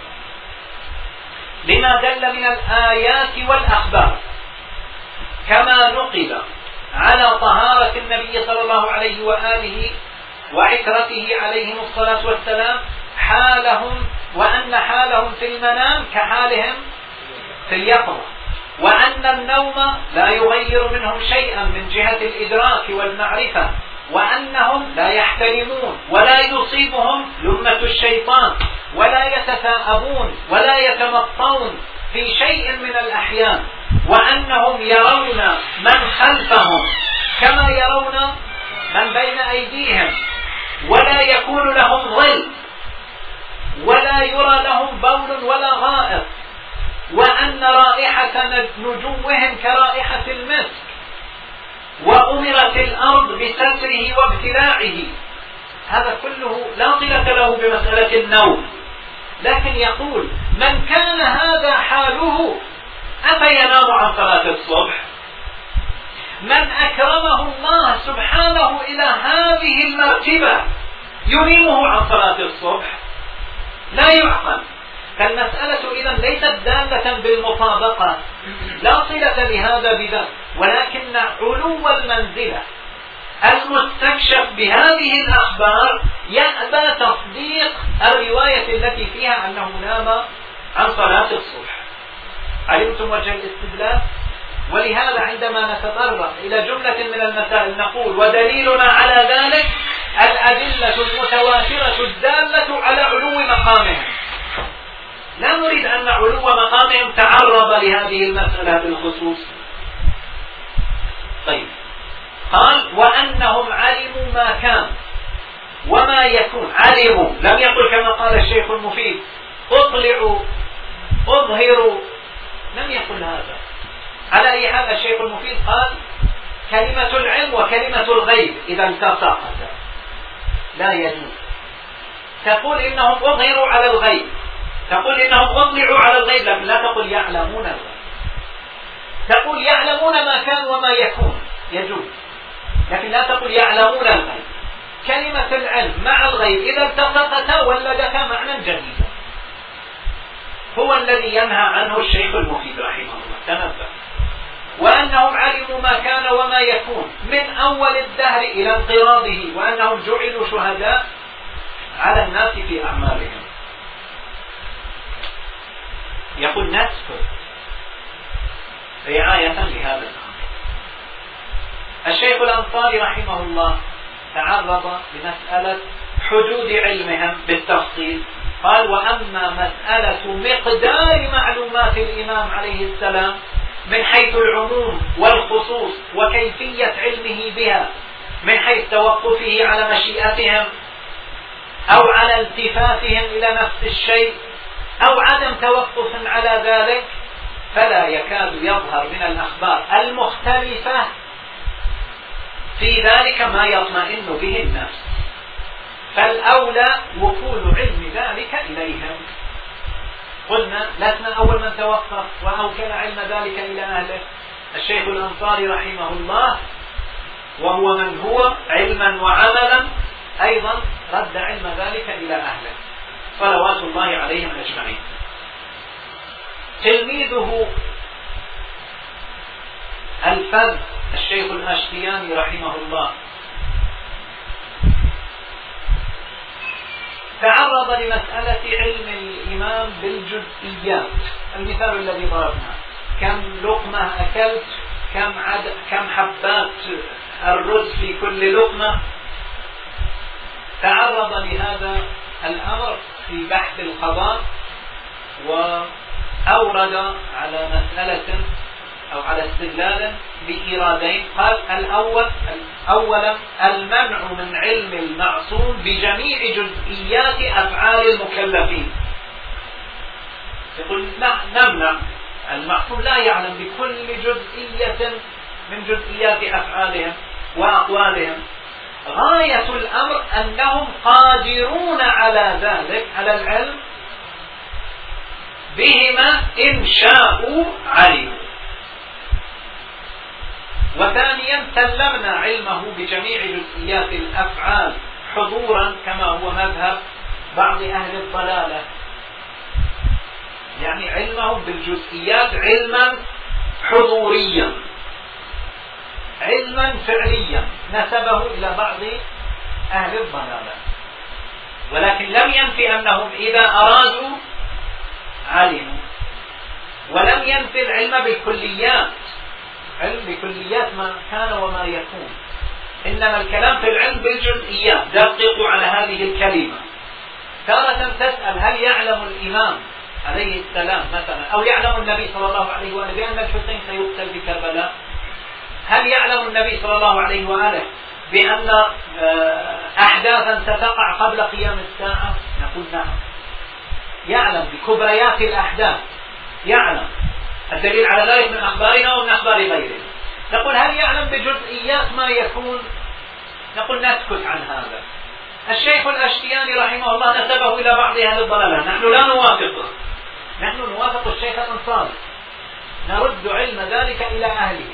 S1: لما دل من الآيات والأخبار، كما نقل على طهارة النبي صلى الله عليه وآله وعترته عليهم الصلاة والسلام حالهم، وأن حالهم في المنام كحالهم في اليقظة، وأن النوم لا يغير منهم شيئا من جهة الإدراك والمعرفة، وأنهم لا يحترمون ولا يصيبهم لمة الشيطان ولا يتثاءبون ولا يتمطون في شيء من الأحيان، وأنهم يرون من خلفهم كما يرون من بين أيديهم، ولا يكون لهم ظل ولا يرى لهم بول ولا غائط، وأن رائحة نجومهم كرائحة المسك، وأمرت الأرض بستره وابتلاعه. هذا كله لا صلة له بمسألة النوم، لكن يقول من كان هذا حاله أفينام عن صلاة الصبح؟ من أكرمه الله سبحانه إلى هذه المرتبة ينيمه عن صلاة الصبح؟ لا يعقل. فالمسألة إذن ليست دالة بالمطابقة، لا صلة لهذا بذا، ولكن علو المنزلة المستكشف بهذه الأخبار يأبى تصديق الرواية التي فيها أنه نام عن صلاة الصبح. علمتم وجه الاستدلال؟ ولهذا عندما نتطرق إلى جملة من المسائل نقول ودليلنا على ذلك الأدلة المتواترة الدالة على علو مقامهم. لا نريد أن علو مقامهم تعرض لهذه المسألة بالخصوص. طيب، قال وأنهم علموا ما كان وما يكون. علموا، لم يقل كما قال الشيخ المفيد اطلعوا اظهروا، لم يقل هذا. على أي حال الشيخ المفيد قال كلمة العلم وكلمة الغيب إذا التصاقتا لا يجوز. تقول إنهم أظهروا على الغيب، تقول إنهم أطلعوا على الغيب، لكن لا تقول يعلمون الغيب. تقول يعلمون ما كان وما يكون، يجوز، لكن لا تقول يعلمون الغيب. كلمة العلم مع الغيب إذا التصقتا ولدتا معنى جديدا، هو الذي ينهى عنه الشيخ المفيد رحمه الله. تنبه. وأنهم علموا ما كان وما يكون من أول الدهر إلى انقراضه، وأنهم جعلوا شهداء على الناس في أعمالهم. يقول نسكت رعاية لهذا الأمر. الشيخ الأنصاري رحمه الله تعرض لمسألة حدود علمهم بالتفصيل، قال: وأما مسألة مقدار معلومات الإمام عليه السلام من حيث العموم والخصوص وكيفية علمه بها، من حيث توقفه على مشيئتهم أو على التفاتهم إلى نفس الشيء أو عدم توقف على ذلك، فلا يكاد يظهر من الأخبار المختلفة في ذلك ما يطمئن به النفس، فالأولى وكول علم ذلك إليهم. قلنا لسنا أول من توقف وأوكل علم ذلك إلى أهله. الشيخ الأنصاري رحمه الله وهو من هو علما وعملا أيضا رد علم ذلك إلى أهله صلوات الله عليهم أجمعين. تلميذه الفذ الشيخ الأشتياني رحمه الله تعرض لمسألة علم الإمام بالجزئيات. المثال الذي ضربناه: كم لقمة أكلت، كم عدد كم حبات الرز في كل لقمة. تعرض لهذا الأمر في بحث القضاء، وأورد على مسألة أو على استدلال بإيرادين. قال: الأول أولا المنع من علم المعصوم بجميع جزئيات أفعال المكلفين. يقول نمنع المعصوم لا يعلم بكل جزئية من جزئيات أفعالهم وأقوالهم. غاية الأمر أنهم قادرون على ذلك، على العلم بهما إن شاءوا علموا. وثانيا سلمنا علمه بجميع جزئيات الأفعال حضورا كما هو مذهب بعض أهل الضلالة، يعني علمه بالجزئيات علما حضوريا، علما فعليا نسبه إلى بعض أهل الضلالة، ولكن لم ينفي أنهم إذا أرادوا علموا، ولم ينفي العلم بالكليات، علم بكليات ما كان وما يكون، إنما الكلام في العلم بالجزئيات. دققوا على هذه الكلمة. تارة تسأل: هل يعلم الإمام عليه السلام مثلا أو يعلم النبي صلى الله عليه وآله بأن الحسين سيقتل في كربلاء؟ هل يعلم النبي صلى الله عليه وآله بأن أحداثا ستقع قبل قيام الساعة؟ نقول نعم، يعلم بكبريات الأحداث، يعلم. الدليل على ذلك من أخبارنا ومن أخبار غيرنا. نقول: هل يعلم بجزئيات ما يكون؟ نقول نسكت عن هذا. الشيخ الأشتياني رحمه الله نسبه إلى بعض أهل الضلالة، نحن لا نوافقه، نحن نوافق الشيخ الأنصاري، نرد علم ذلك إلى أهله.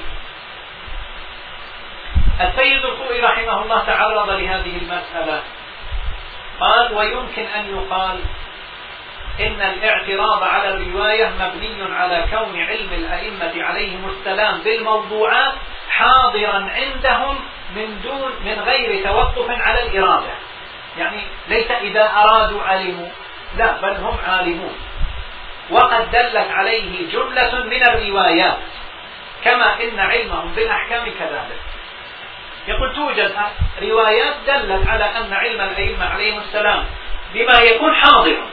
S1: السيد الخوئي رحمه الله تعرض لهذه المسألة، قال: ويمكن أن يقال إن الاعتراض على الرواية مبني على كون علم الأئمة عليهم السلام بالموضوعات حاضرا عندهم من دون من غير توقف على الإرادة. يعني ليس إذا أرادوا علموا، لا، بل هم عالمون، وقد دلت عليه جملة من الروايات، كما إن علمهم بالأحكام كذلك. يقول: توجد روايات دلت على أن علم الأئمة عليهم السلام بما يكون حاضرا،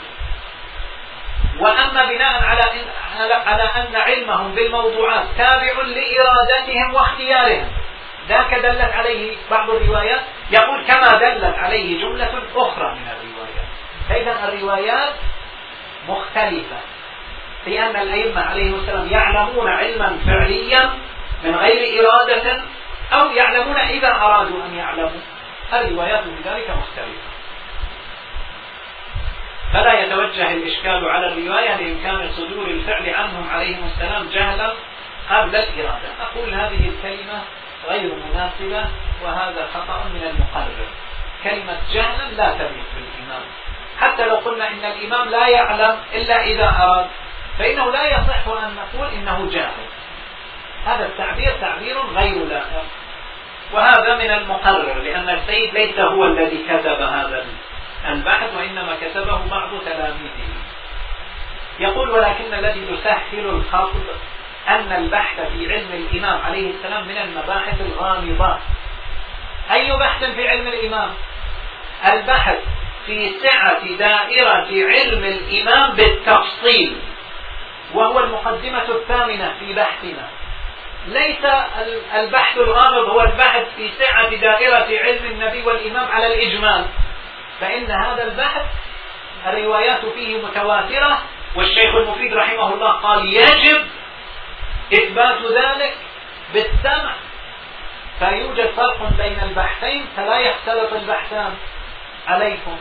S1: وأما بناء على على أن علمهم بالموضوعات تابع لإرادتهم واختيارهم، ذاك دلت عليه بعض الروايات. يقول: كما دلت عليه جملة أخرى من الروايات. فإذا الروايات مختلفة في أن الأئمة عليهم السلام يعلمون علما فعليا من غير إرادة، أو يعلمون إذا أرادوا أن يعلموا. الروايات بذلك مختلفة، فلا يتوجه الإشكال على الرواية لإمكان صدور الفعل عنهم عليهم السلام جهلا قبل الإرادة. أقول هذه الكلمة غير مناسبة، وهذا خطأ من المقرر. كلمة جهلا لا تليق بالإمام، حتى لو قلنا إن الإمام لا يعلم إلا إذا أراد، فإنه لا يصح أن نقول إنه جاهل، هذا التعبير تعبير غير لائق، وهذا من المقرر، لأن السيد ليس هو الذي كتب هذا البحث، وإنما كتبه بعض تلاميذه. يقول: ولكن الذي يسهل الخطب أن البحث في علم الإمام عليه السلام من المباحث الغامضة. أي بحث في علم الإمام؟ البحث في سعة دائرة علم الإمام بالتفصيل، وهو المقدمة الثامنة في بحثنا. ليس البحث الغامض هو البحث في سعة دائرة علم النبي والإمام على الإجمال، فإن هذا البحث الروايات فيه متواترة، والشيخ المفيد رحمه الله قال يجب إثبات ذلك بالسمع، فيوجد فرق بين البحثين فلا يختلط البحثان عليكم.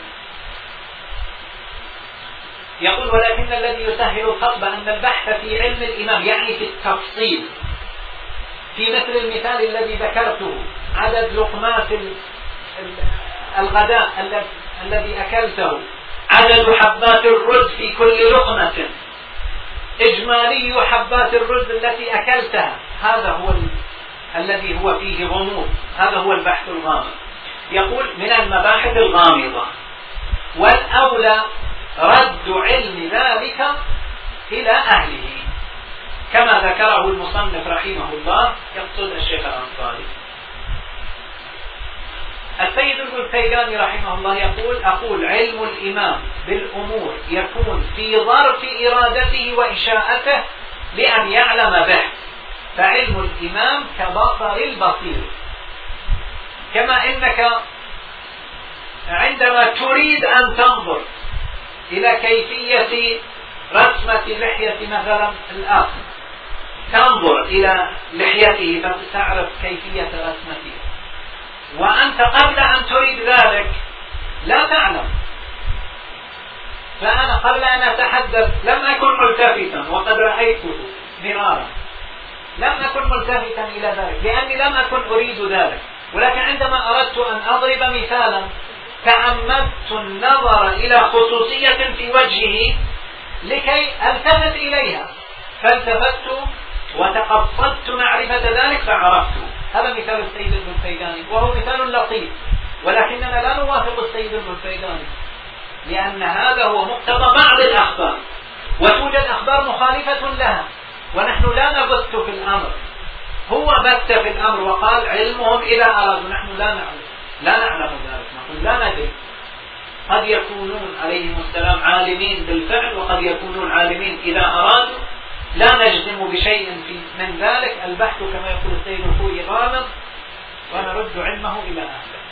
S1: يقول: ولكن الذي يسهل الخطب أن البحث في علم الإمام يعني في التفصيل، في مثل المثال الذي ذكرته، عدد لقمات الغداء الذي أكلته، عدد حبات الرز في كل لقمة، إجمالي حبات الرز التي أكلتها، هذا هو ال... الذي هو فيه غموض، هذا هو البحث الغامض. يقول: من المباحث الغامضة، والأولى رد علم ذلك إلى أهله، كما ذكره المصنف رحمه الله، يقصد الشيخ الأنصاري. السيد البلقيني رحمه الله يقول: أقول علم الإمام بالأمور يكون في ظرف إرادته وإشاءته لأن يعلم به، فعلم الإمام كبصر البصير، كما إنك عندما تريد أن تنظر إلى كيفية رسمة لحية مثلا الأخ، تنظر إلى لحيته فتعرف كيفية رسمته، وأنت قبل أن تريد ذلك لا تعلم. فأنا قبل أن أتحدث لم أكن ملتفتا، وقد رأيته مرارا، لم أكن ملتفتا إلى ذلك لأني لم أكن أريد ذلك، ولكن عندما أردت أن أضرب مثالا تعمدت النظر إلى خصوصية في وجهه لكي ألتفت إليها، فالتفت وتقصدت معرفة ذلك فعرفته. هذا مثال السيد البلقيني، وهو مثال لطيف، ولكننا لا نوافق السيد البلقيني، لأن هذا هو مقتضى بعض الأخبار، وتوجد أخبار مخالفة لها، ونحن لا نبث في الأمر. هو بث في الأمر وقال علمهم إذا أرادوا، نحن لا نعلم، لا نعلم ذلك، نقول لا ندري. قد يكونون عليهم السلام عالمين بالفعل، وقد يكونون عالمين إذا أرادوا، لا نجزم بشيء في من ذلك. البحث كما يقول السيد الخوي غامض، ونرد علمه إلى أهله.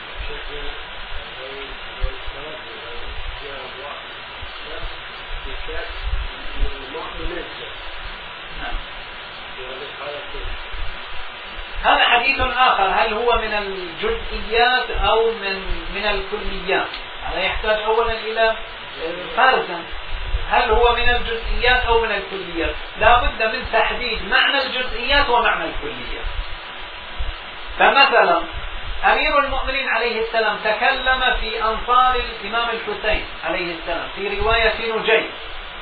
S1: هذا حديث آخر، هل هو من الجزئيات أو من من الكليات؟ هذا يحتاج أولا إلى فرزا، هل هو من الجزئيات أو من الكليات؟ لا بد من تحديد معنى الجزئيات ومعنى الكليات. فمثلا أمير المؤمنين عليه السلام تكلم في أنصار الإمام الحسين عليه السلام في رواية نجيب،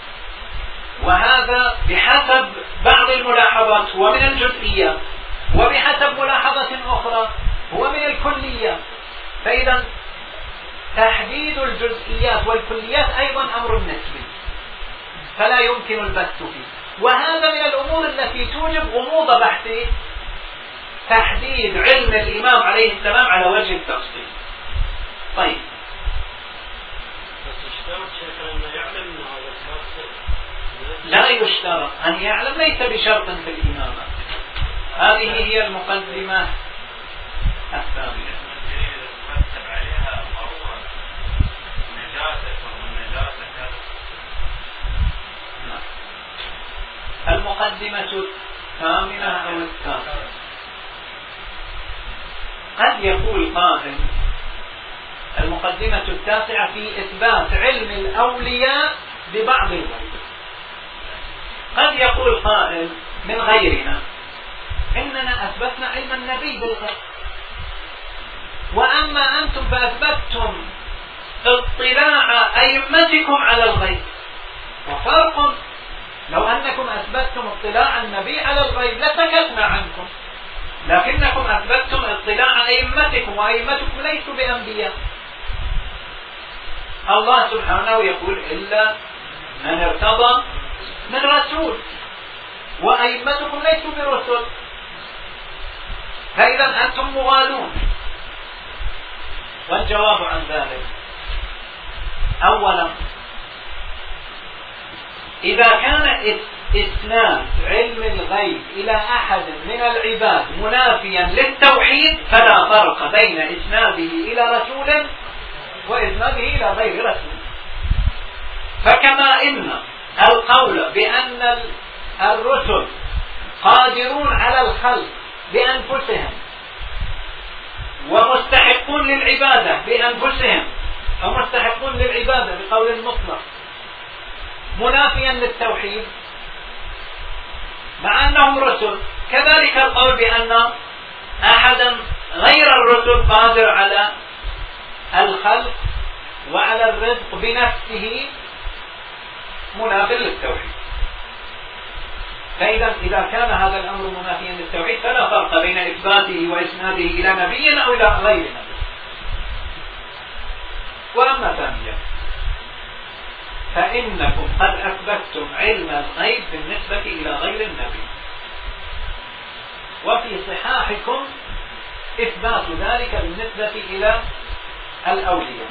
S1: وهذا بحسب بعض الملاحظات هو من الجزئيات، وبحسب ملاحظة أخرى هو من الكليات. فإذا تحديد الجزئيات والكليات أيضا أمر نسبي، فلا يمكن البث فيه، وهذا من الأمور التي توجب غموض بحث تحديد علم الإمام عليه السلام على وجه التفصيل. طيب، لا يشترط أن يعلم، ليس بشرط في الإمامة. هذه هي المقدمة الثانية. المقدمة الثامنة أو التاسعة. قد يقول قائل المقدمة التاسعة في إثبات علم الأولياء ببعض الغيب. قد يقول قائل من غيرنا إننا أثبتنا علم النبي بالغيب، وأما أنتم فأثبتتم اطلاع أئمتكم على الغيب، وفرق. لو أنكم أثبتتم اطلاع النبي على الغيب لسكتنا عنكم، لكنكم أثبتتم اطلاع أئمتكم، وأئمتكم ليسوا بأنبياء. الله سبحانه يقول إلا من ارتضى من رسول، وأئمتكم ليسوا برسل، فإذا أنتم مغالون. والجواب عن ذلك: أولا، إذا كان إسناد علم الغيب إلى أحد من العباد منافيا للتوحيد فلا فرق بين إسناده إلى رسول وإسناده إلى غير رسول. فكما إن القول بأن الرسل قادرون على الخلق بأنفسهم ومستحقون للعبادة بأنفسهم أو مستحقون للعبادة بقول مطلق منافيا للتوحيد مع أنهم رسل، كذلك القول بأن أحدا غير الرسل قادر على الخلق وعلى الرزق بنفسه منافي للتوحيد. فإذا إذا كان هذا الأمر منافيا للتوحيد فلا فرق بين إثباته وإسناده إلى نبي أو إلى غير نبي. وأما ثانيا، فإنكم قد أثبتتم علم الغيب بالنسبة إلى غير النبي، وفي صحاحكم إثبات ذلك بالنسبة إلى الأولياء.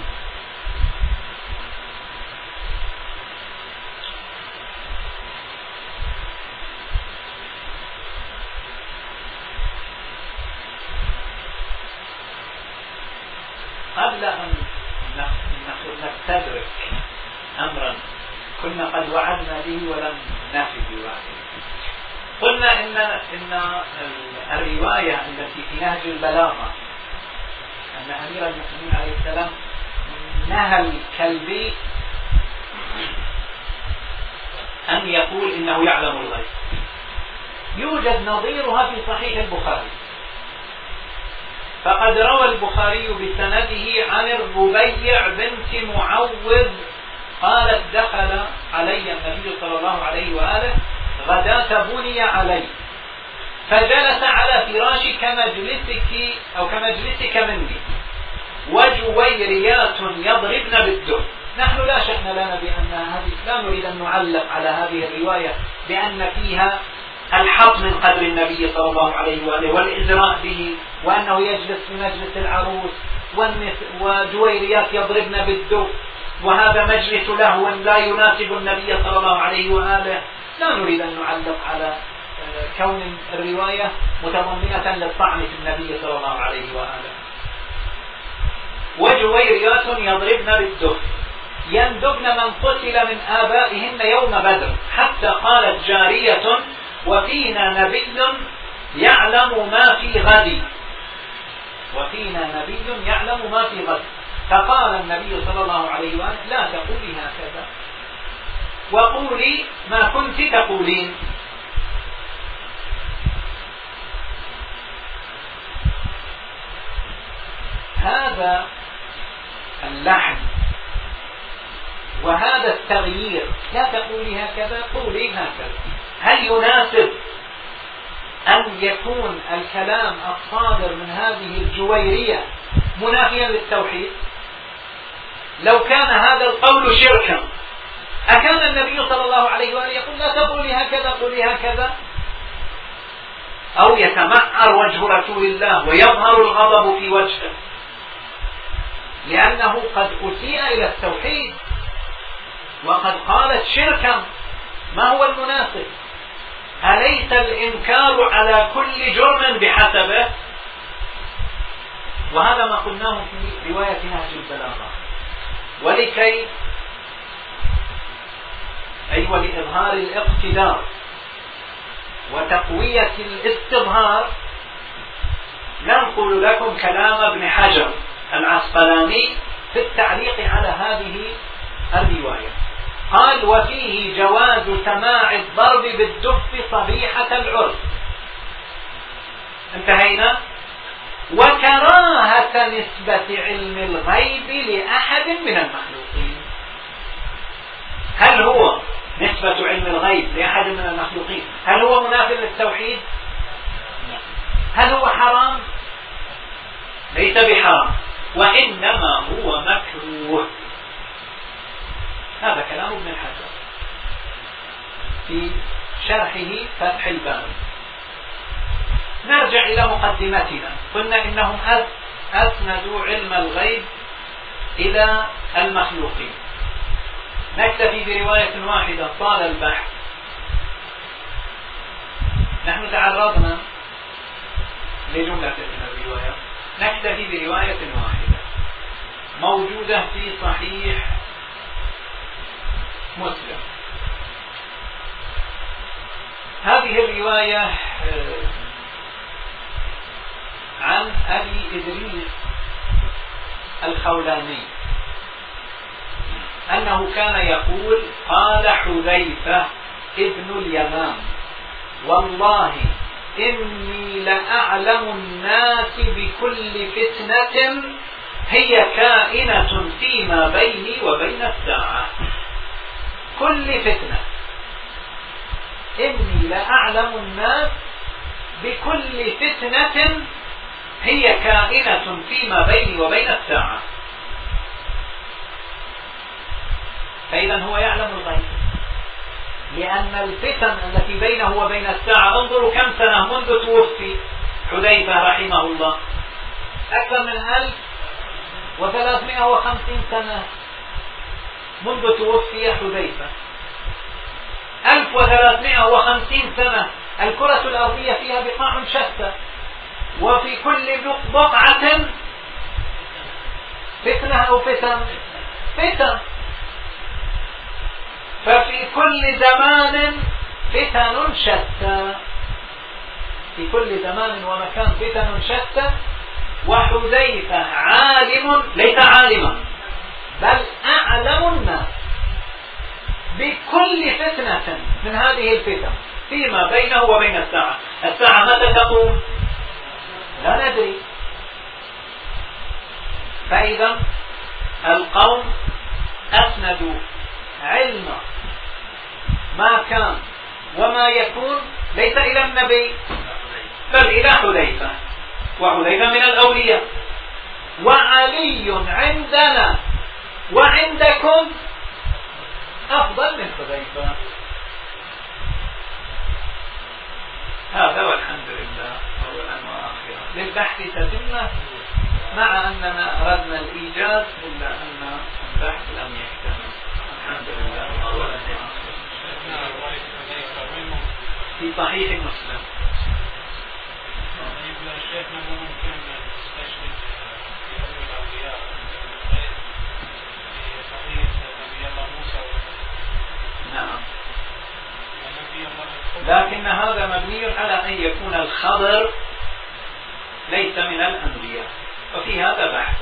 S1: قبل أن نستدرك أمرا كنا قد وعدنا به ولم نفي بوعده، قلنا إن إن الرواية التي في نهج البلاغة أن أمير المؤمنين عليه السلام نهى الكلبي أن يقول إنه يعلم الغيب، يوجد نظيرها في صحيح البخاري. فقد روى البخاري بسنده عن الربيع بنت معوذ قالت: دخل علي النبي صلى الله عليه وآله غداة بني علي، فجلس على فراشي كمجلسك أو كمجلسك مني، وجويريات يضربن بالدف. نحن لا شأن لنا بأن هذه، لا نريد أن نعلق على هذه الرواية بأن فيها الحط من قدر النبي صلى الله عليه وآله والإزراء به، وأنه يجلس في مجلس العروس وجويريات يضربن بالدف وهذا مجلس لهو لا يناسب النبي صلى الله عليه وآله. لا نريد أن نعلق على كون الرواية متضمنة للطعن في النبي صلى الله عليه وآله. وجويريات يضربن بالدف يندبن من قتل من آبائهن يوم بدر، حتى قالت جارية: وفينا نبي يعلم ما في غد، وفينا نبي يعلم ما في غد. فقال النبي صلى الله عليه وآله: لا تقولي هكذا، وقولي ما كنت تقولين. هذا اللحن وهذا التغيير، لا تقولي هكذا قولي هكذا، هل يناسب أن يكون الكلام الصادر من هذه الجويرية منافيا للتوحيد؟ لو كان هذا القول شركا أكان النبي صلى الله عليه وآله يقول: لا تقولي هكذا قولي هكذا؟ أو يتمعر وجه رسول الله ويظهر الغضب في وجهه لأنه قد أسيء إلى التوحيد وقد قالت شركا. ما هو المناسب؟ أليس الإنكار على كل جرم بحسبه؟ وهذا ما قلناه في رواية نهج البلاغة. ولكي أي ولإظهار الاقتدار وتقوية الاستظهار ننقل لكم كلام ابن حجر العسقلاني في التعليق على هذه الرواية. قال: وفيه جواز سماع الضرب بالدف صبيحة العرس. انتهينا. وكراهة نسبة علم الغيب لأحد من المخلوقين. هل هو نسبة علم الغيب لأحد من المخلوقين هل هو منافي للتوحيد؟ هل هو حرام؟ ليس بحرام، وإنما هو مكروه. هذا كلام ابن الحجر في شرحه فتح الباري. نرجع إلى مقدمتنا. قلنا إنهم أسندوا علم الغيب إلى المخلوقين. نكتفي برواية واحدة طال البحث. نحن تعرضنا لجملة من الروايات، نكتفي برواية واحدة موجودة في صحيح مسلم. هذه الرواية عن أبي إدريس الخولاني أنه كان يقول: قال حذيفة ابن اليمان: والله إني لأعلم الناس بكل فتنة هي كائنة فيما بيني وبين الساعة. كل فتنة، إني لأعلم الناس بكل فتنة هي كائنة فيما بيني وبين الساعة. فإذا هو يعلم الغيب، لأن الفتن التي بينه وبين الساعة، انظروا كم سنة منذ توفي حذيفة رحمه الله، أكثر من ألف وثلاثمائة وخمسين سنة منذ توفي حذيفة. ألف وثلاثمائة وخمسين سنة الكرة الأرضية فيها بقاع شتى، وفي كل بقعة فتنة أو فتن فتن، ففي كل زمان فتن شتى، في كل زمان ومكان فتن شتى. وحذيفة عالم، ليس عالما بل أعلم الناس بكل فتنة من هذه الفتن فيما بينه وبين الساعة. الساعة متى تقوم؟ لا ندري. فإذا القوم أسندوا علم ما كان وما يكون ليس إلى النبي بل إلى حذيفة، وحذيفة من الأولياء. وعلي عندنا وعندكم أفضل من حذيفة. هذا والحمد لله أولا وآخرا. للبحث تتمة، مع أننا أردنا الإيجاز إلا أن البحث لم يكتمل. الحمد لله أولا وآخرا. في صحيح مسلم. نعم، لكن هذا مبني على أن يكون الخبر ليس من الأنبياء، وفي هذا بحث.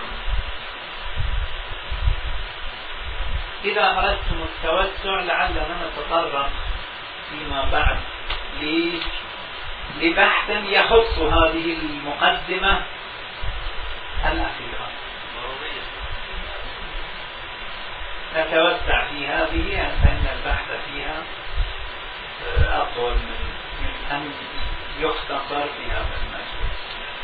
S1: إذا أردتم التوسع لعلنا نتطرق فيما بعد لبحث يخص هذه المقدمة الأخيرة، نتوسع في هذه فإن البحث فيها أطول من أن يختصر في هذا المجلس.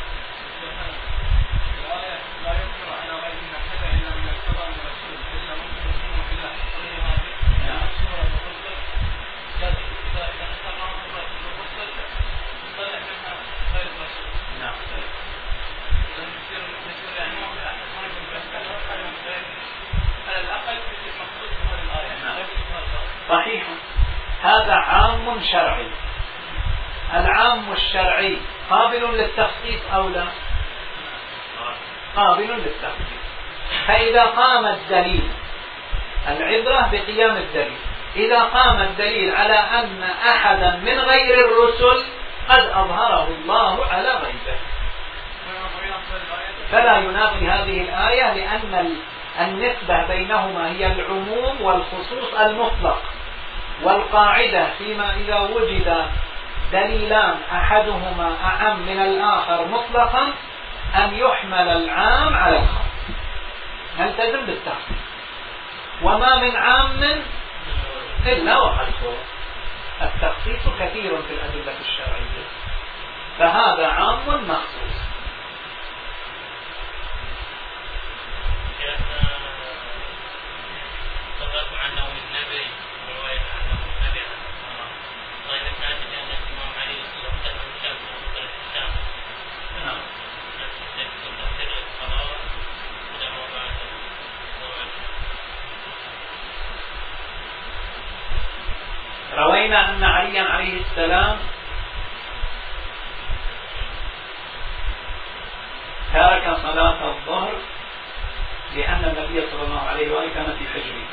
S1: لا يذكر على غير النحلة إلا من الخبر من الرسول إلا ممكن يكون إلا حصرها نعم سورة الرسل لازم إذا إذا استقام الرسل نطلع منها غير الرسول نعم إذا نصير نصير يعني نوع من الأحكام المتأكدة على غير على الأقل مثل المقصود في هذه الآية نعم صحيح. هذا عام شرعي. العام الشرعي قابل للتخصيص أو لا؟ قابل للتخصيص. فإذا قام الدليل، العبرة بقيام الدليل، إذا قام الدليل على أن أحدا من غير الرسل قد أظهره الله على غيبه فلا ينافي هذه الآية، لأن النسبة بينهما هي العموم والخصوص المطلق. والقاعدة فيما إذا وجد دليلان أحدهما أعم من الآخر مطلقا أن يحمل العام على الخاص، نلتزم بالتخصيص. وما من عام إلا وقد فرض. التخصيص كثير في الأدلة الشرعية، فهذا عام مخصوص. روينا أن عليا عليه السلام ترك صلاة الظهر لأن النبي صلى الله عليه وآله كان في حجره.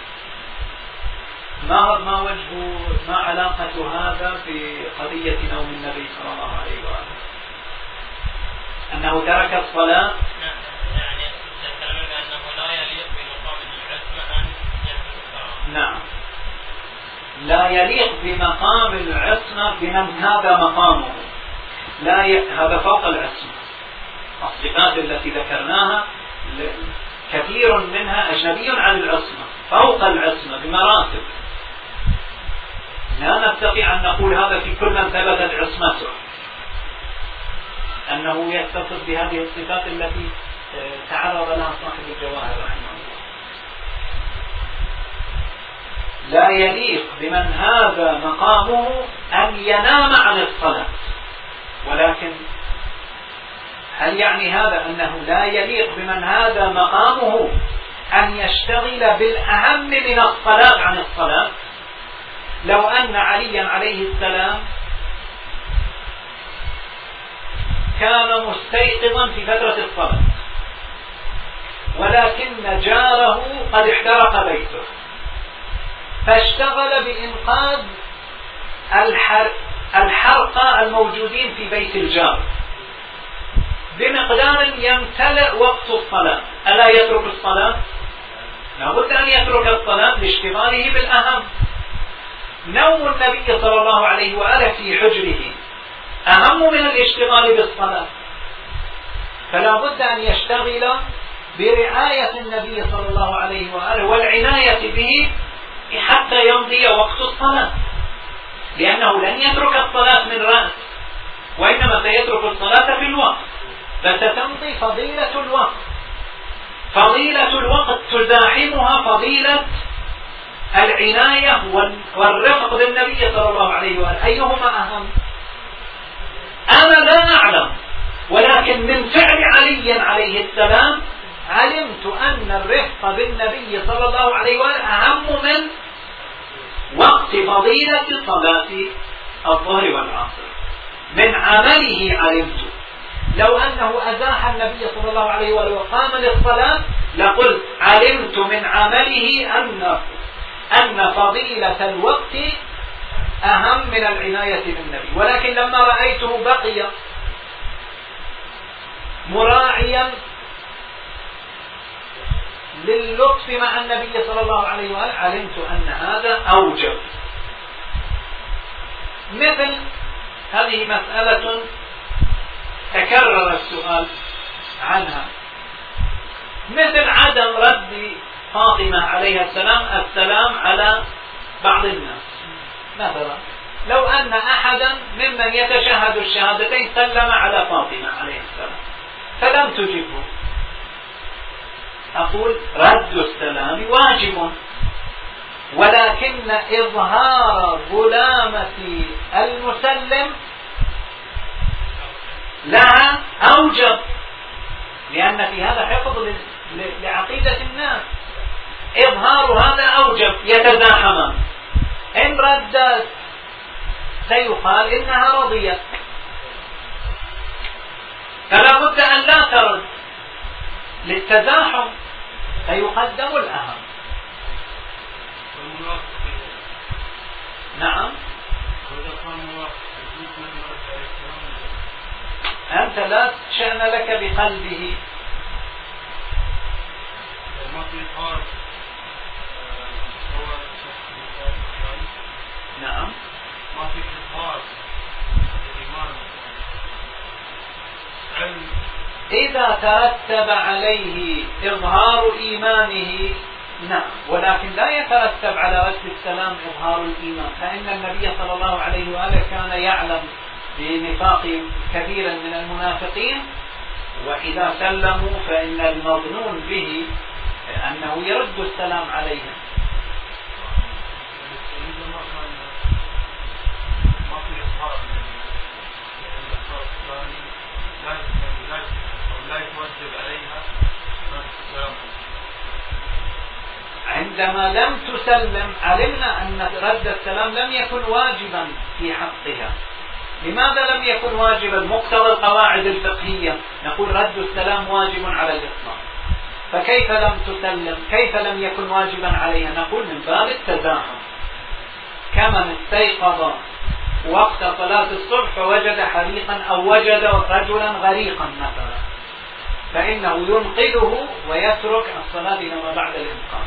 S1: ما ما وجه ما علاقة هذا بقضية نوم النبي صلى الله عليه وآله؟ أنه ترك الصلاة
S2: يعني تتكلم أنه لا يليق بمقام العصمة أن يحدث. نعم،
S1: لا يليق بمقام العصمة بمن هذا مقامه، لا ي... هذا فوق العصمة. الصفات التي ذكرناها كثير منها أجنبي عن العصمة، فوق العصمة بمراتب. لا نستطيع أن نقول هذا في كل من ثبتت عصمته أنه يتصف بهذه الصفات التي تعرض لها صاحب الجواهر رحمه الله. لا يليق بمن هذا مقامه أن ينام عن الصلاة. ولكن هل يعني هذا أنه لا يليق بمن هذا مقامه أن يشتغل بالأهم من الصلاة عن الصلاة؟ لو أن عليا عليه السلام كان مستيقظا في فترة الصلاة، ولكن جاره قد احترق بيته، فاشتغل بإنقاذ الحرقى الموجودين في بيت الجار بمقدار يمتلئ وقت الصلاة، ألا يترك الصلاة؟ لابد أن يترك الصلاة لاشتغاله بالأهم. نوم النبي صلى الله عليه وآله في حجره أهم من الاشتغال بالصلاة، فلا بد أن يشتغل برعاية النبي صلى الله عليه وآله والعناية به حتى يمضي وقت الصلاة، لأنه لن يترك الصلاة من رأس، وإنما سيترك الصلاة في الوقت، فستمضي فضيلة الوقت. فضيلة الوقت تزاحمها فضيلة العناية والرفق بالنبي صلى الله عليه وآله. أيهما أهم؟ أنا لا أعلم، ولكن من فعل علي عليه السلام علمت أن الرفق بالنبي صلى الله عليه وآله أهم من وقت فضيلة صلاة الظهر والعصر. من عمله علمت. لو أنه أزاح النبي صلى الله عليه وآله وقام للصلاة لقلت علمت من عمله أن أن فضيلة الوقت أهم من العناية بالنبي. ولكن لما رأيته بقي مراعيا للطف مع النبي صلى الله عليه وآله علمت أن هذا أوجب. مثل هذه مسألة تكرر السؤال عنها، مثل عدم رد فاطمة عليها السلام السلام على بعض الناس. مثلا لو أن أحدا ممن يتشهد الشهادتين سلم على فاطمة عليه السلام فلم تجبه، أقول رد السلام واجب، ولكن إظهار ظلامة المسلم لها أوجب، لأن في هذا حفظ لعقيدة الناس. إظهار هذا أوجب، يتزاحمان. إن ردت سيقال إنها رضيت، فلا بد أن لا ترد للتزاحم، فيقدم الأهم. نعم، أنت لا شأن لك بقلبه. نعم،
S3: ما في إظهار الإيمان.
S1: إذا ترتب عليه إظهار إيمانه نعم، ولكن لا يترتب على رد السلام إظهار الإيمان، فإن النبي صلى الله عليه وآله كان يعلم بنفاق كثيرا من المنافقين، وإذا سلموا فإن المظنون به أنه يرد السلام عليهم. عندما لم تسلم علمنا أن رد السلام لم يكن واجبا في حقها. لماذا لم يكن واجبا؟ مقتضى القواعد الفقهية نقول رد السلام واجب على الإطلاق، فكيف لم تسلم؟ كيف لم يكن واجبا عليها؟ نقول من باب التزاحم، كمن استيقظ وقت صلاة الصبح فوجد حريقا أو وجد رجلا غريقا مثلا، فإنه ينقذه ويترك الصلاة لما بعد الإنقاذ.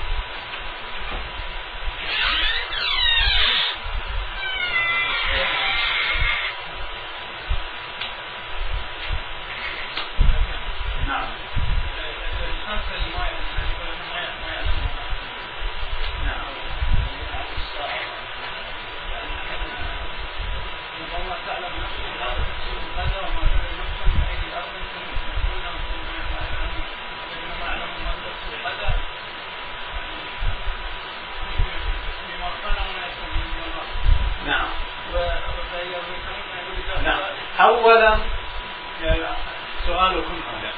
S1: نعم. أولا سؤالكم هذا،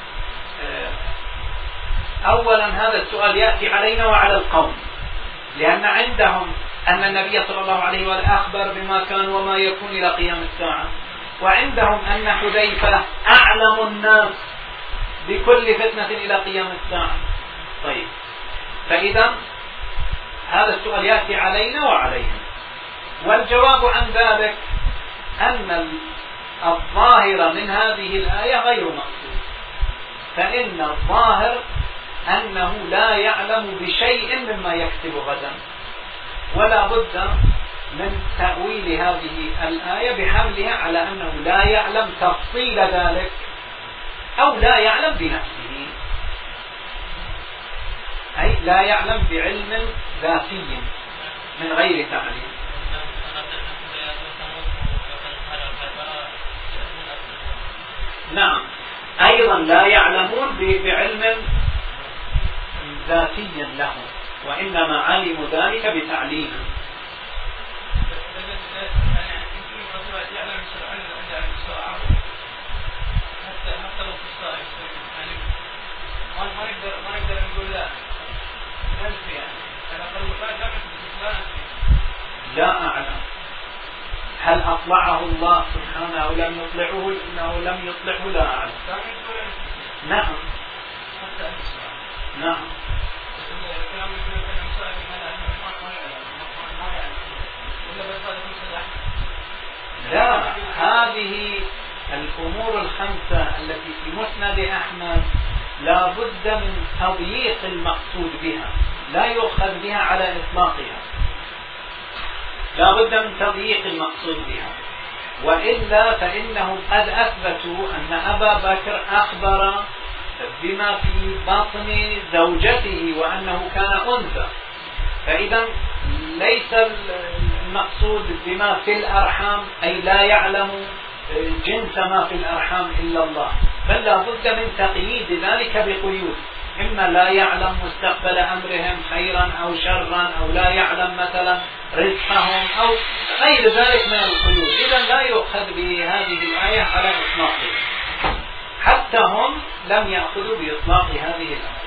S1: أولا هذا السؤال يأتي علينا وعلى القوم، لأن عندهم أن النبي صلى الله عليه وآله أخبر بما كان وما يكون إلى قيام الساعة، وعندهم أن حذيفة أعلم الناس بكل فتنة إلى قيام الساعة. طيب، فإذا هذا السؤال يأتي علينا وعليهم، والجواب عن ذلك أن الظاهر من هذه الآية غير مقصود، فإن الظاهر أنه لا يعلم بشيء مما يكتب غدا، ولا بد من تأويل هذه الآية بحملها على أنه لا يعلم تفصيل ذلك أو لا يعلم بنفسه، أي لا يعلم بعلم ذاتي من غير تعليم. نعم، أيضا لا يعلمون بعلم ذاتي له، وإنما علموا ذلك بتعليم. لا أعلم هل أطلعه الله سبحانه أو لم يطلعه، إنه لم يطلعه لا أعلم. نعم نعم. لا، هذه الأمور الخمسة التي في مسند أحمد لا بد من تضييق المقصود بها، لا يؤخذ بها على إطلاقها، لا بد من تضييق المقصود بها، وإلا فإنهم قد أثبتوا أن أبا بكر أخبر بما في بطن زوجته وأنه كان أنثى، فإذا ليس المقصود بما في الأرحام أي لا يعلم جنس ما في الأرحام إلا الله، بل لا بد من تقييد ذلك بقيود، إما لا يعلم مستقبل أمرهم خيرا أو شرا، أو لا يعلم مثلا رزقهم أو غير ذلك من القيود. إذا لا يؤخذ بهذه الآية على إطلاقها، حتى هم لم يأخذوا بإطلاق هذه الآية.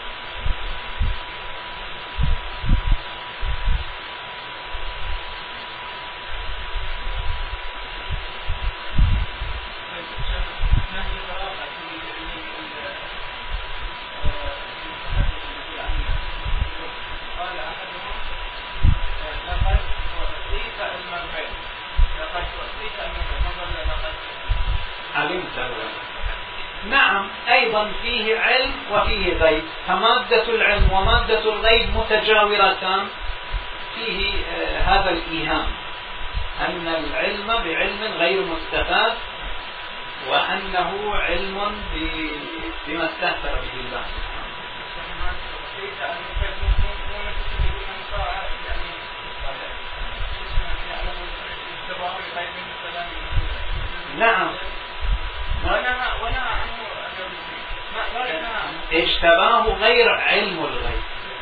S1: نعم، أيضا فيه علم وفيه غيب، فمادة العلم ومادة الغيب متجاورتان، فيه آه هذا الإيهام أن العلم بعلم غير مستفاد، وأنه علم بما استهتر به الله سبحانه. نعم اشتباه غير علم الغيب.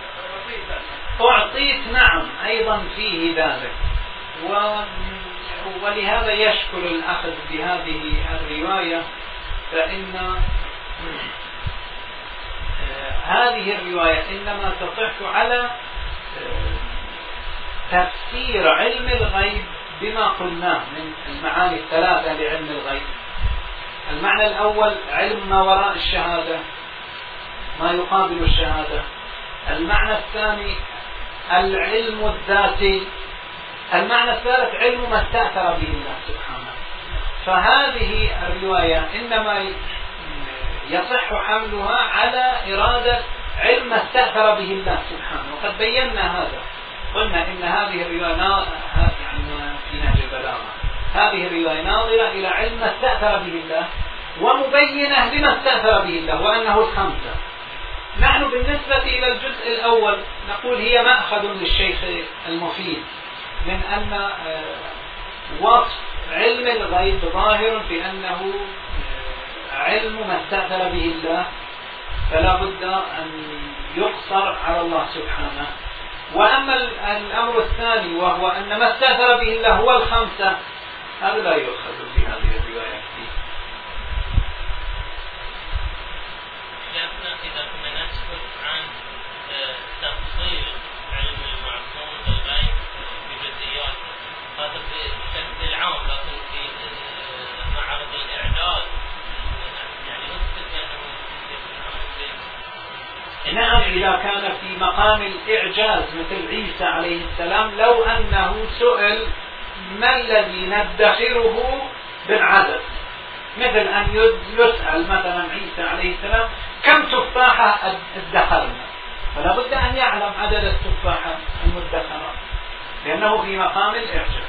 S1: أعطيت نعم أيضا فيه ذلك، ولهذا يشكل الأخذ بهذه الرواية، فإن هذه الرواية إنما تصح على تفسير علم الغيب بما قلناه من المعاني الثلاثة لعلم الغيب. المعنى الأول علم ما وراء الشهادة، ما يقابل الشهادة. المعنى الثاني العلم الذاتي. المعنى الثالث علم ما استأثر به الله سبحانه. فهذه الرواية إنما يصح حملها على إرادة علم ما استأثر به الله سبحانه، وقد بينا هذا. قلنا إن هذه الرواية يعني في نهج البلاغة، هذه الرواية ناظرة إلى علم ما استأثر به الله ومبينة لما استأثر به الله وأنه الخمسة. نحن بالنسبة إلى الجزء الأول نقول هي مأخذ للشيخ المفيد من أن وصف علم الغيب ظاهر في أنه علم ما استأثر به الله، فلا بد أن يقصر على الله سبحانه. وأما الأمر الثاني وهو أن ما استأثر به الله هو الخمسة، هذا لا يؤخذ بهذه الرواية فيه.
S2: إذا كنا نسكت عن تفصيل علم المعصوم بالغيب بجزئيات، هذا بشكل عام، لكن في معرض الإعجاز يعني نثبت أنه
S1: نعم إذا كان في مقام الإعجاز مثل عيسى عليه السلام، لو أنه سئل ما الذي ندخره بالعدد، مثل أن يسأل مثلا عيسى عليه السلام كم تفاحة ادخرنا، فلا بد أن يعلم عدد التفاحة المدخرة لأنه في مقام الإعجاز.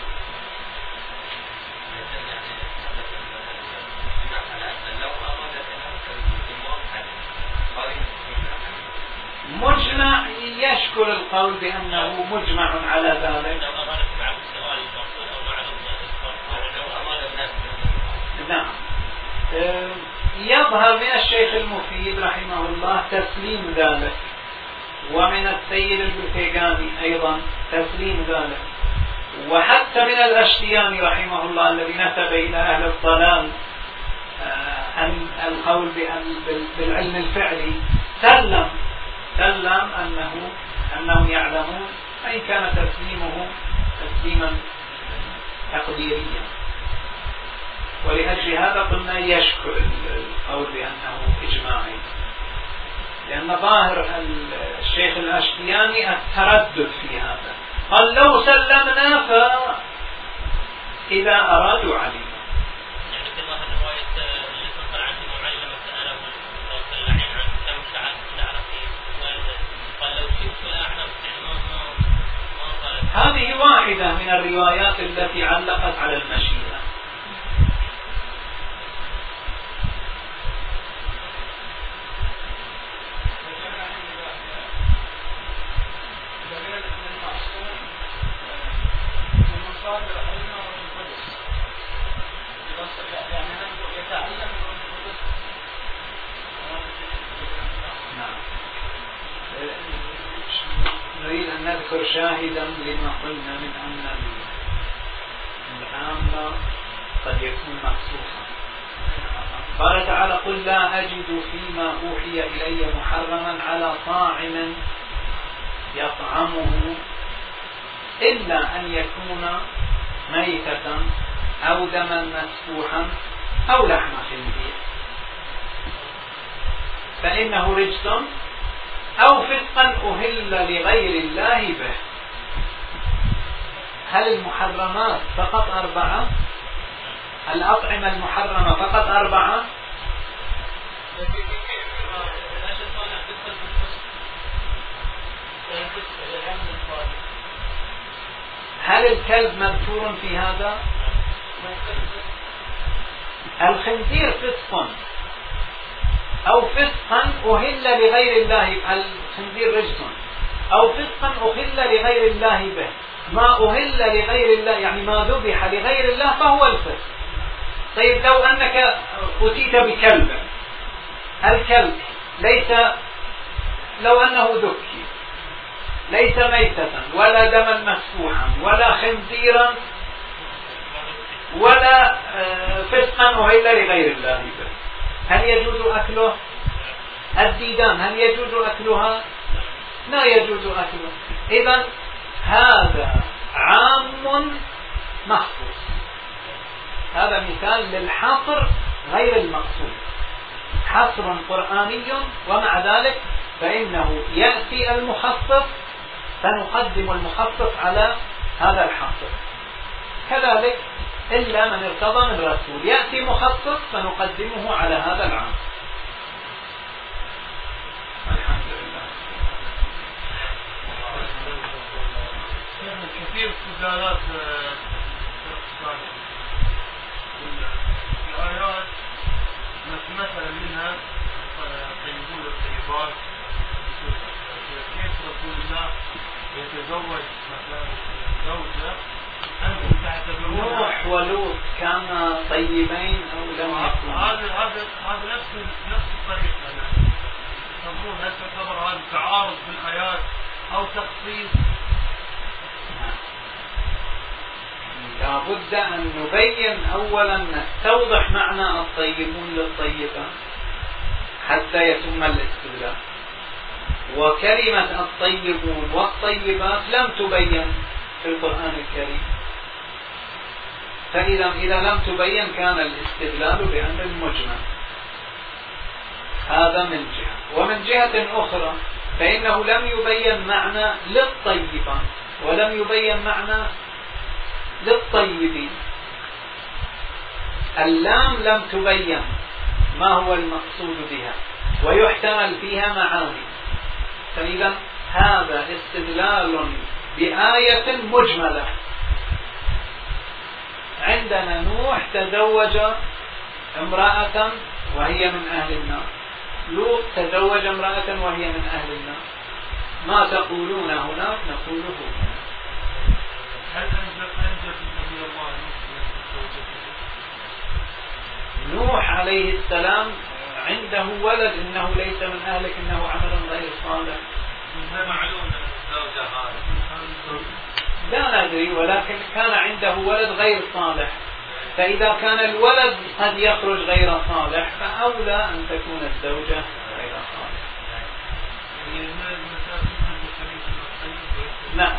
S1: مجمع يشكل القول بأنه مجمع على ذلك. نعم. يظهر من الشيخ المفيد رحمه الله تسليم ذلك، ومن السيد البتيجاني أيضا تسليم ذلك، وحتى من الأشتياني رحمه الله الذي نسب إلى أهل الضلال أن القول بالعلم الفعلي سلم سلم أنه أنهم يعلمون، وإن كان تسليمه تسليما تقديريا. ولأجل هذا قلنا يشكل القول بأنه إجماعي، لأن ظاهر الشيخ الأشتياني التردد في هذا، قال لو سلمنا فإذا أرادوا علينا. هذه واحدة من الروايات التي علقت على المشيئة. نريد أن نذكر شاهدا لما قلنا من أن العامة قد يكون مخصوصا. قال تعالى قل لا أجد فيما أوحي إلي محرما على طاعم يطعمه إلا أن يكون ميتة أو دما مسفوحا أو لحم خنزير فإنه رجس أو فسقا أهل لغير الله به. هل المحرمات فقط أربعة؟ الأطعمة المحرمة فقط أربعة؟ هل الكلب مذكور في هذا؟ الخنزير فسق أو فسقا أهل لغير الله، الخنزير رجس أو فسقا أهل لغير الله به. ما أهل لغير الله يعني ما ذبح لغير الله فهو الفسق. طيب لو أنك أتيت بكلب، الكلب ليس، لو أنه ذكي ليس ميتة ولا دما مسفوحا ولا خنزيرا ولا فسقا أهل لغير الله به، هل يجوز أكله؟ الديدان هل يجوز أكلها؟ لا يجوز أكله. إذن هذا عام مخصوص، هذا مثال للحصر غير المقصود، حصر قرآني، ومع ذلك فإنه يأتي المخصص فنقدم المخصص على هذا الحصر. كذلك إلا من ارتضى من رسول يأتي مخصص فنقدمه على هذا العام. الحمد لله.
S3: كثير استدلالات الآيات مثلا منها طيبون الطيبات، كيف رسول الله يتزوج مثلا زوجة أنتم تعتبرون
S1: نوح ولوط كانا طيبين أو لم يكونوا؟
S3: هذا هذا هذا نفس نفس الطريقة. تقولون هل تعتبر هذا تعارض بالآيات أو تخصيص؟
S1: لابد أن نبين أولا، نستوضح معنى الطيبون للطيبات حتى يتم الاستدلال. وكلمة الطيبون والطيبات لم تبين في القرآن الكريم، فإذا إذا لم تبين كان الاستدلال بأمر مجمل. هذا من جهة. ومن جهة أخرى فإنه لم يبين معنى للطيبات ولم يبين معنى للطيبين. اللام لم تبين ما هو المقصود بها ويحتمل فيها معاني، فإذا هذا استدلال بآية مجملة. عندنا نوح تزوج امرأة وهي من أهل النار، لوط تزوج امرأة وهي من أهل النار. ما تقولون هنا نقوله هنا.
S3: هل أنجب أنجب نبي الله
S1: نوح عليه السلام عنده ولد، إنه ليس من أهلك إنه عمل غير صالح.
S3: معلوم الزوجة هذه
S1: لا ندري، ولكن كان عنده ولد غير صالح، فإذا كان الولد قد يخرج غير صالح فأولى أن تكون الزوجة غير صالح. نعم.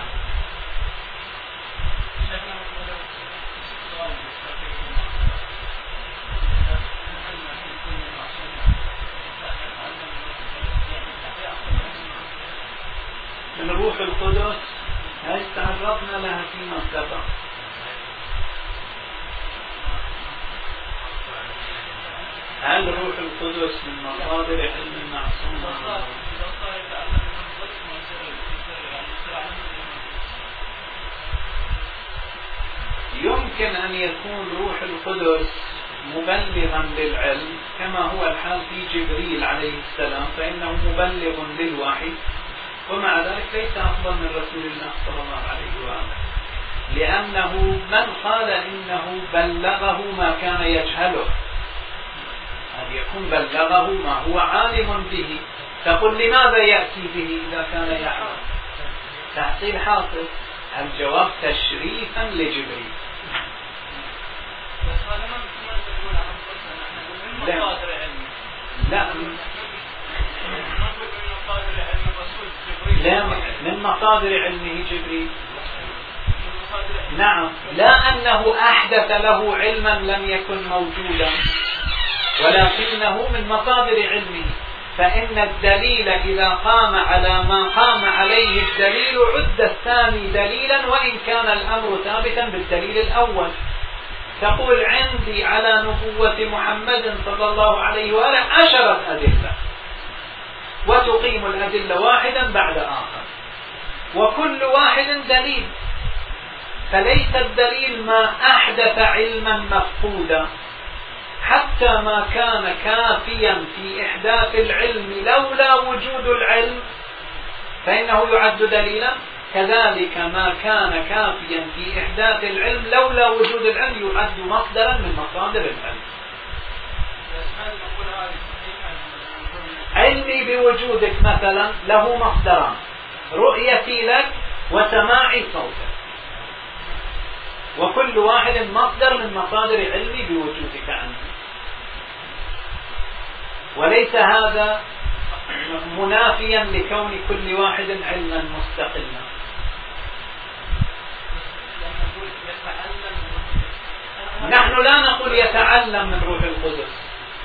S1: من روح القدس هل تعرضنا لها فيما سبق؟ هل روح القدس من مصادر علم المعصوم؟ يمكن أن يكون روح القدس مبلغا للعلم كما هو الحال في جبريل عليه السلام، فإنه مبلغ للوحي، ومع ذلك ليس أفضل من رسول الله صلى الله عليه وآله، لأنه من قال إنه بلغه ما كان يجهله، أن يكون بلغه ما هو عالم به. تقول لماذا يأتي به إذا كان يعلم؟ تحصيل حاصل. الجواب تشريفا لجبريل. لا لا لا من مصادر علمه جبريل. نعم، لا أنه أحدث له علما لم يكن موجودا، ولكنه من مصادر علمه. فإن الدليل إذا قام على ما قام عليه الدليل عد الثاني دليلا وإن كان الأمر ثابتا بالدليل الأول. تقول عندي على نبوة محمد صلى الله عليه وآله عشرة أدلة، وتقيم الأدلة واحدا بعد آخر، وكل واحد دليل. فليس الدليل ما أحدث علما مفقودا، حتى ما كان كافيا في إحداث العلم لولا وجود العلم فإنه يعد دليلا. كذلك ما كان كافيا في إحداث العلم لولا وجود العلم يعد مصدرا من مصادر العلم. علمي بوجودك مثلا له مصدران: رؤيتي لك وسماعي صوتك، وكل واحد مصدر من مصادر علمي بوجودك عندي، وليس هذا منافيا لكون كل واحد علما مستقلا. نحن لا نقول يتعلم من روح القدس،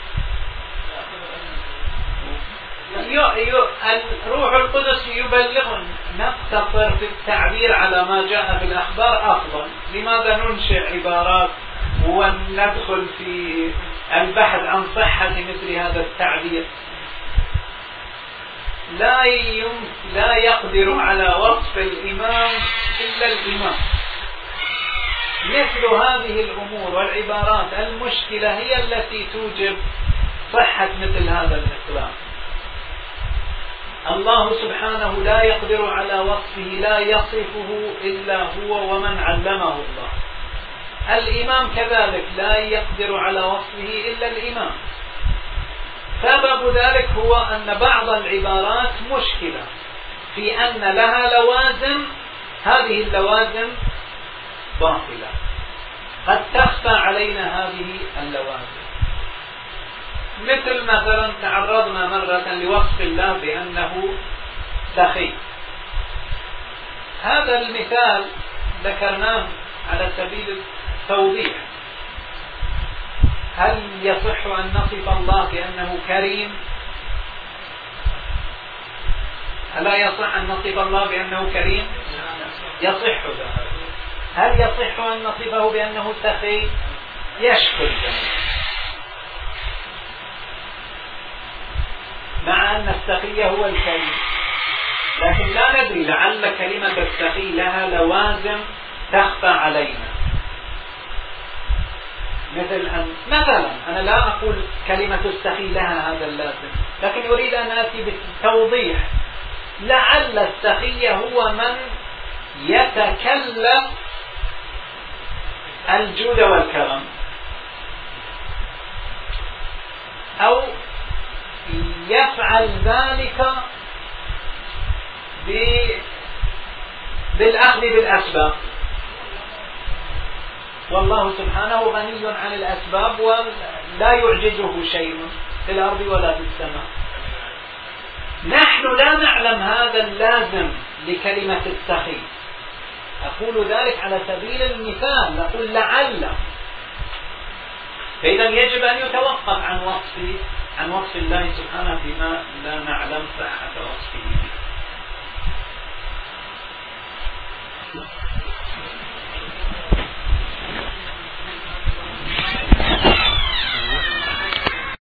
S1: روح القدس يبلغ. نقتصر في التعبير على ما جاء في الأخبار أفضل. لماذا ننشئ عبارات وندخل في البحث عن صحة مثل هذا التعبير؟ لا لا يقدر على وصف الإمام إلا الإمام. مثل هذه الأمور والعبارات المشكلة هي التي توجب صحة مثل هذا الإطلاق. الله سبحانه لا يقدر على وصفه، لا يصفه إلا هو ومن علمه الله. الإمام كذلك لا يقدر على وصفه إلا الإمام. سبب ذلك هو أن بعض العبارات مشكلة في أن لها لوازم، هذه اللوازم باطلة، قد تخفى علينا هذه اللوازم. مثل مثلا تعرضنا مرة لوصف الله بأنه سخي. هذا المثال ذكرناه على سبيل التوضيح. هل يصح أن نصف الله بأنه كريم؟ ألا يصح أن نصف الله بأنه كريم؟ يصح ذلك. هل يصح أن نصفه بأنه سخي؟ يشكل ذلك، مع أن السخي هو الكريم، لكن لا ندري، لعل كلمة السخي لها لوازم تخفى علينا. مثل أن مثلا أنا لا أقول كلمة السخي لها هذا اللازم، لكن أريد أن آتي بالتوضيح. لعل السخي هو من يتكلم الجود والكرم، أو يفعل ذلك بالأخذ بالأسباب، والله سبحانه غني عن الأسباب ولا يعجزه شيء في الأرض ولا في السماء. نحن لا نعلم هذا اللازم لكلمة السخي. أقول ذلك على سبيل المثال، أقول لعل. فإذا يجب أن يتوقف عن وصف عن وصف الله سبحانه بما لا نعلم صحة وصفه.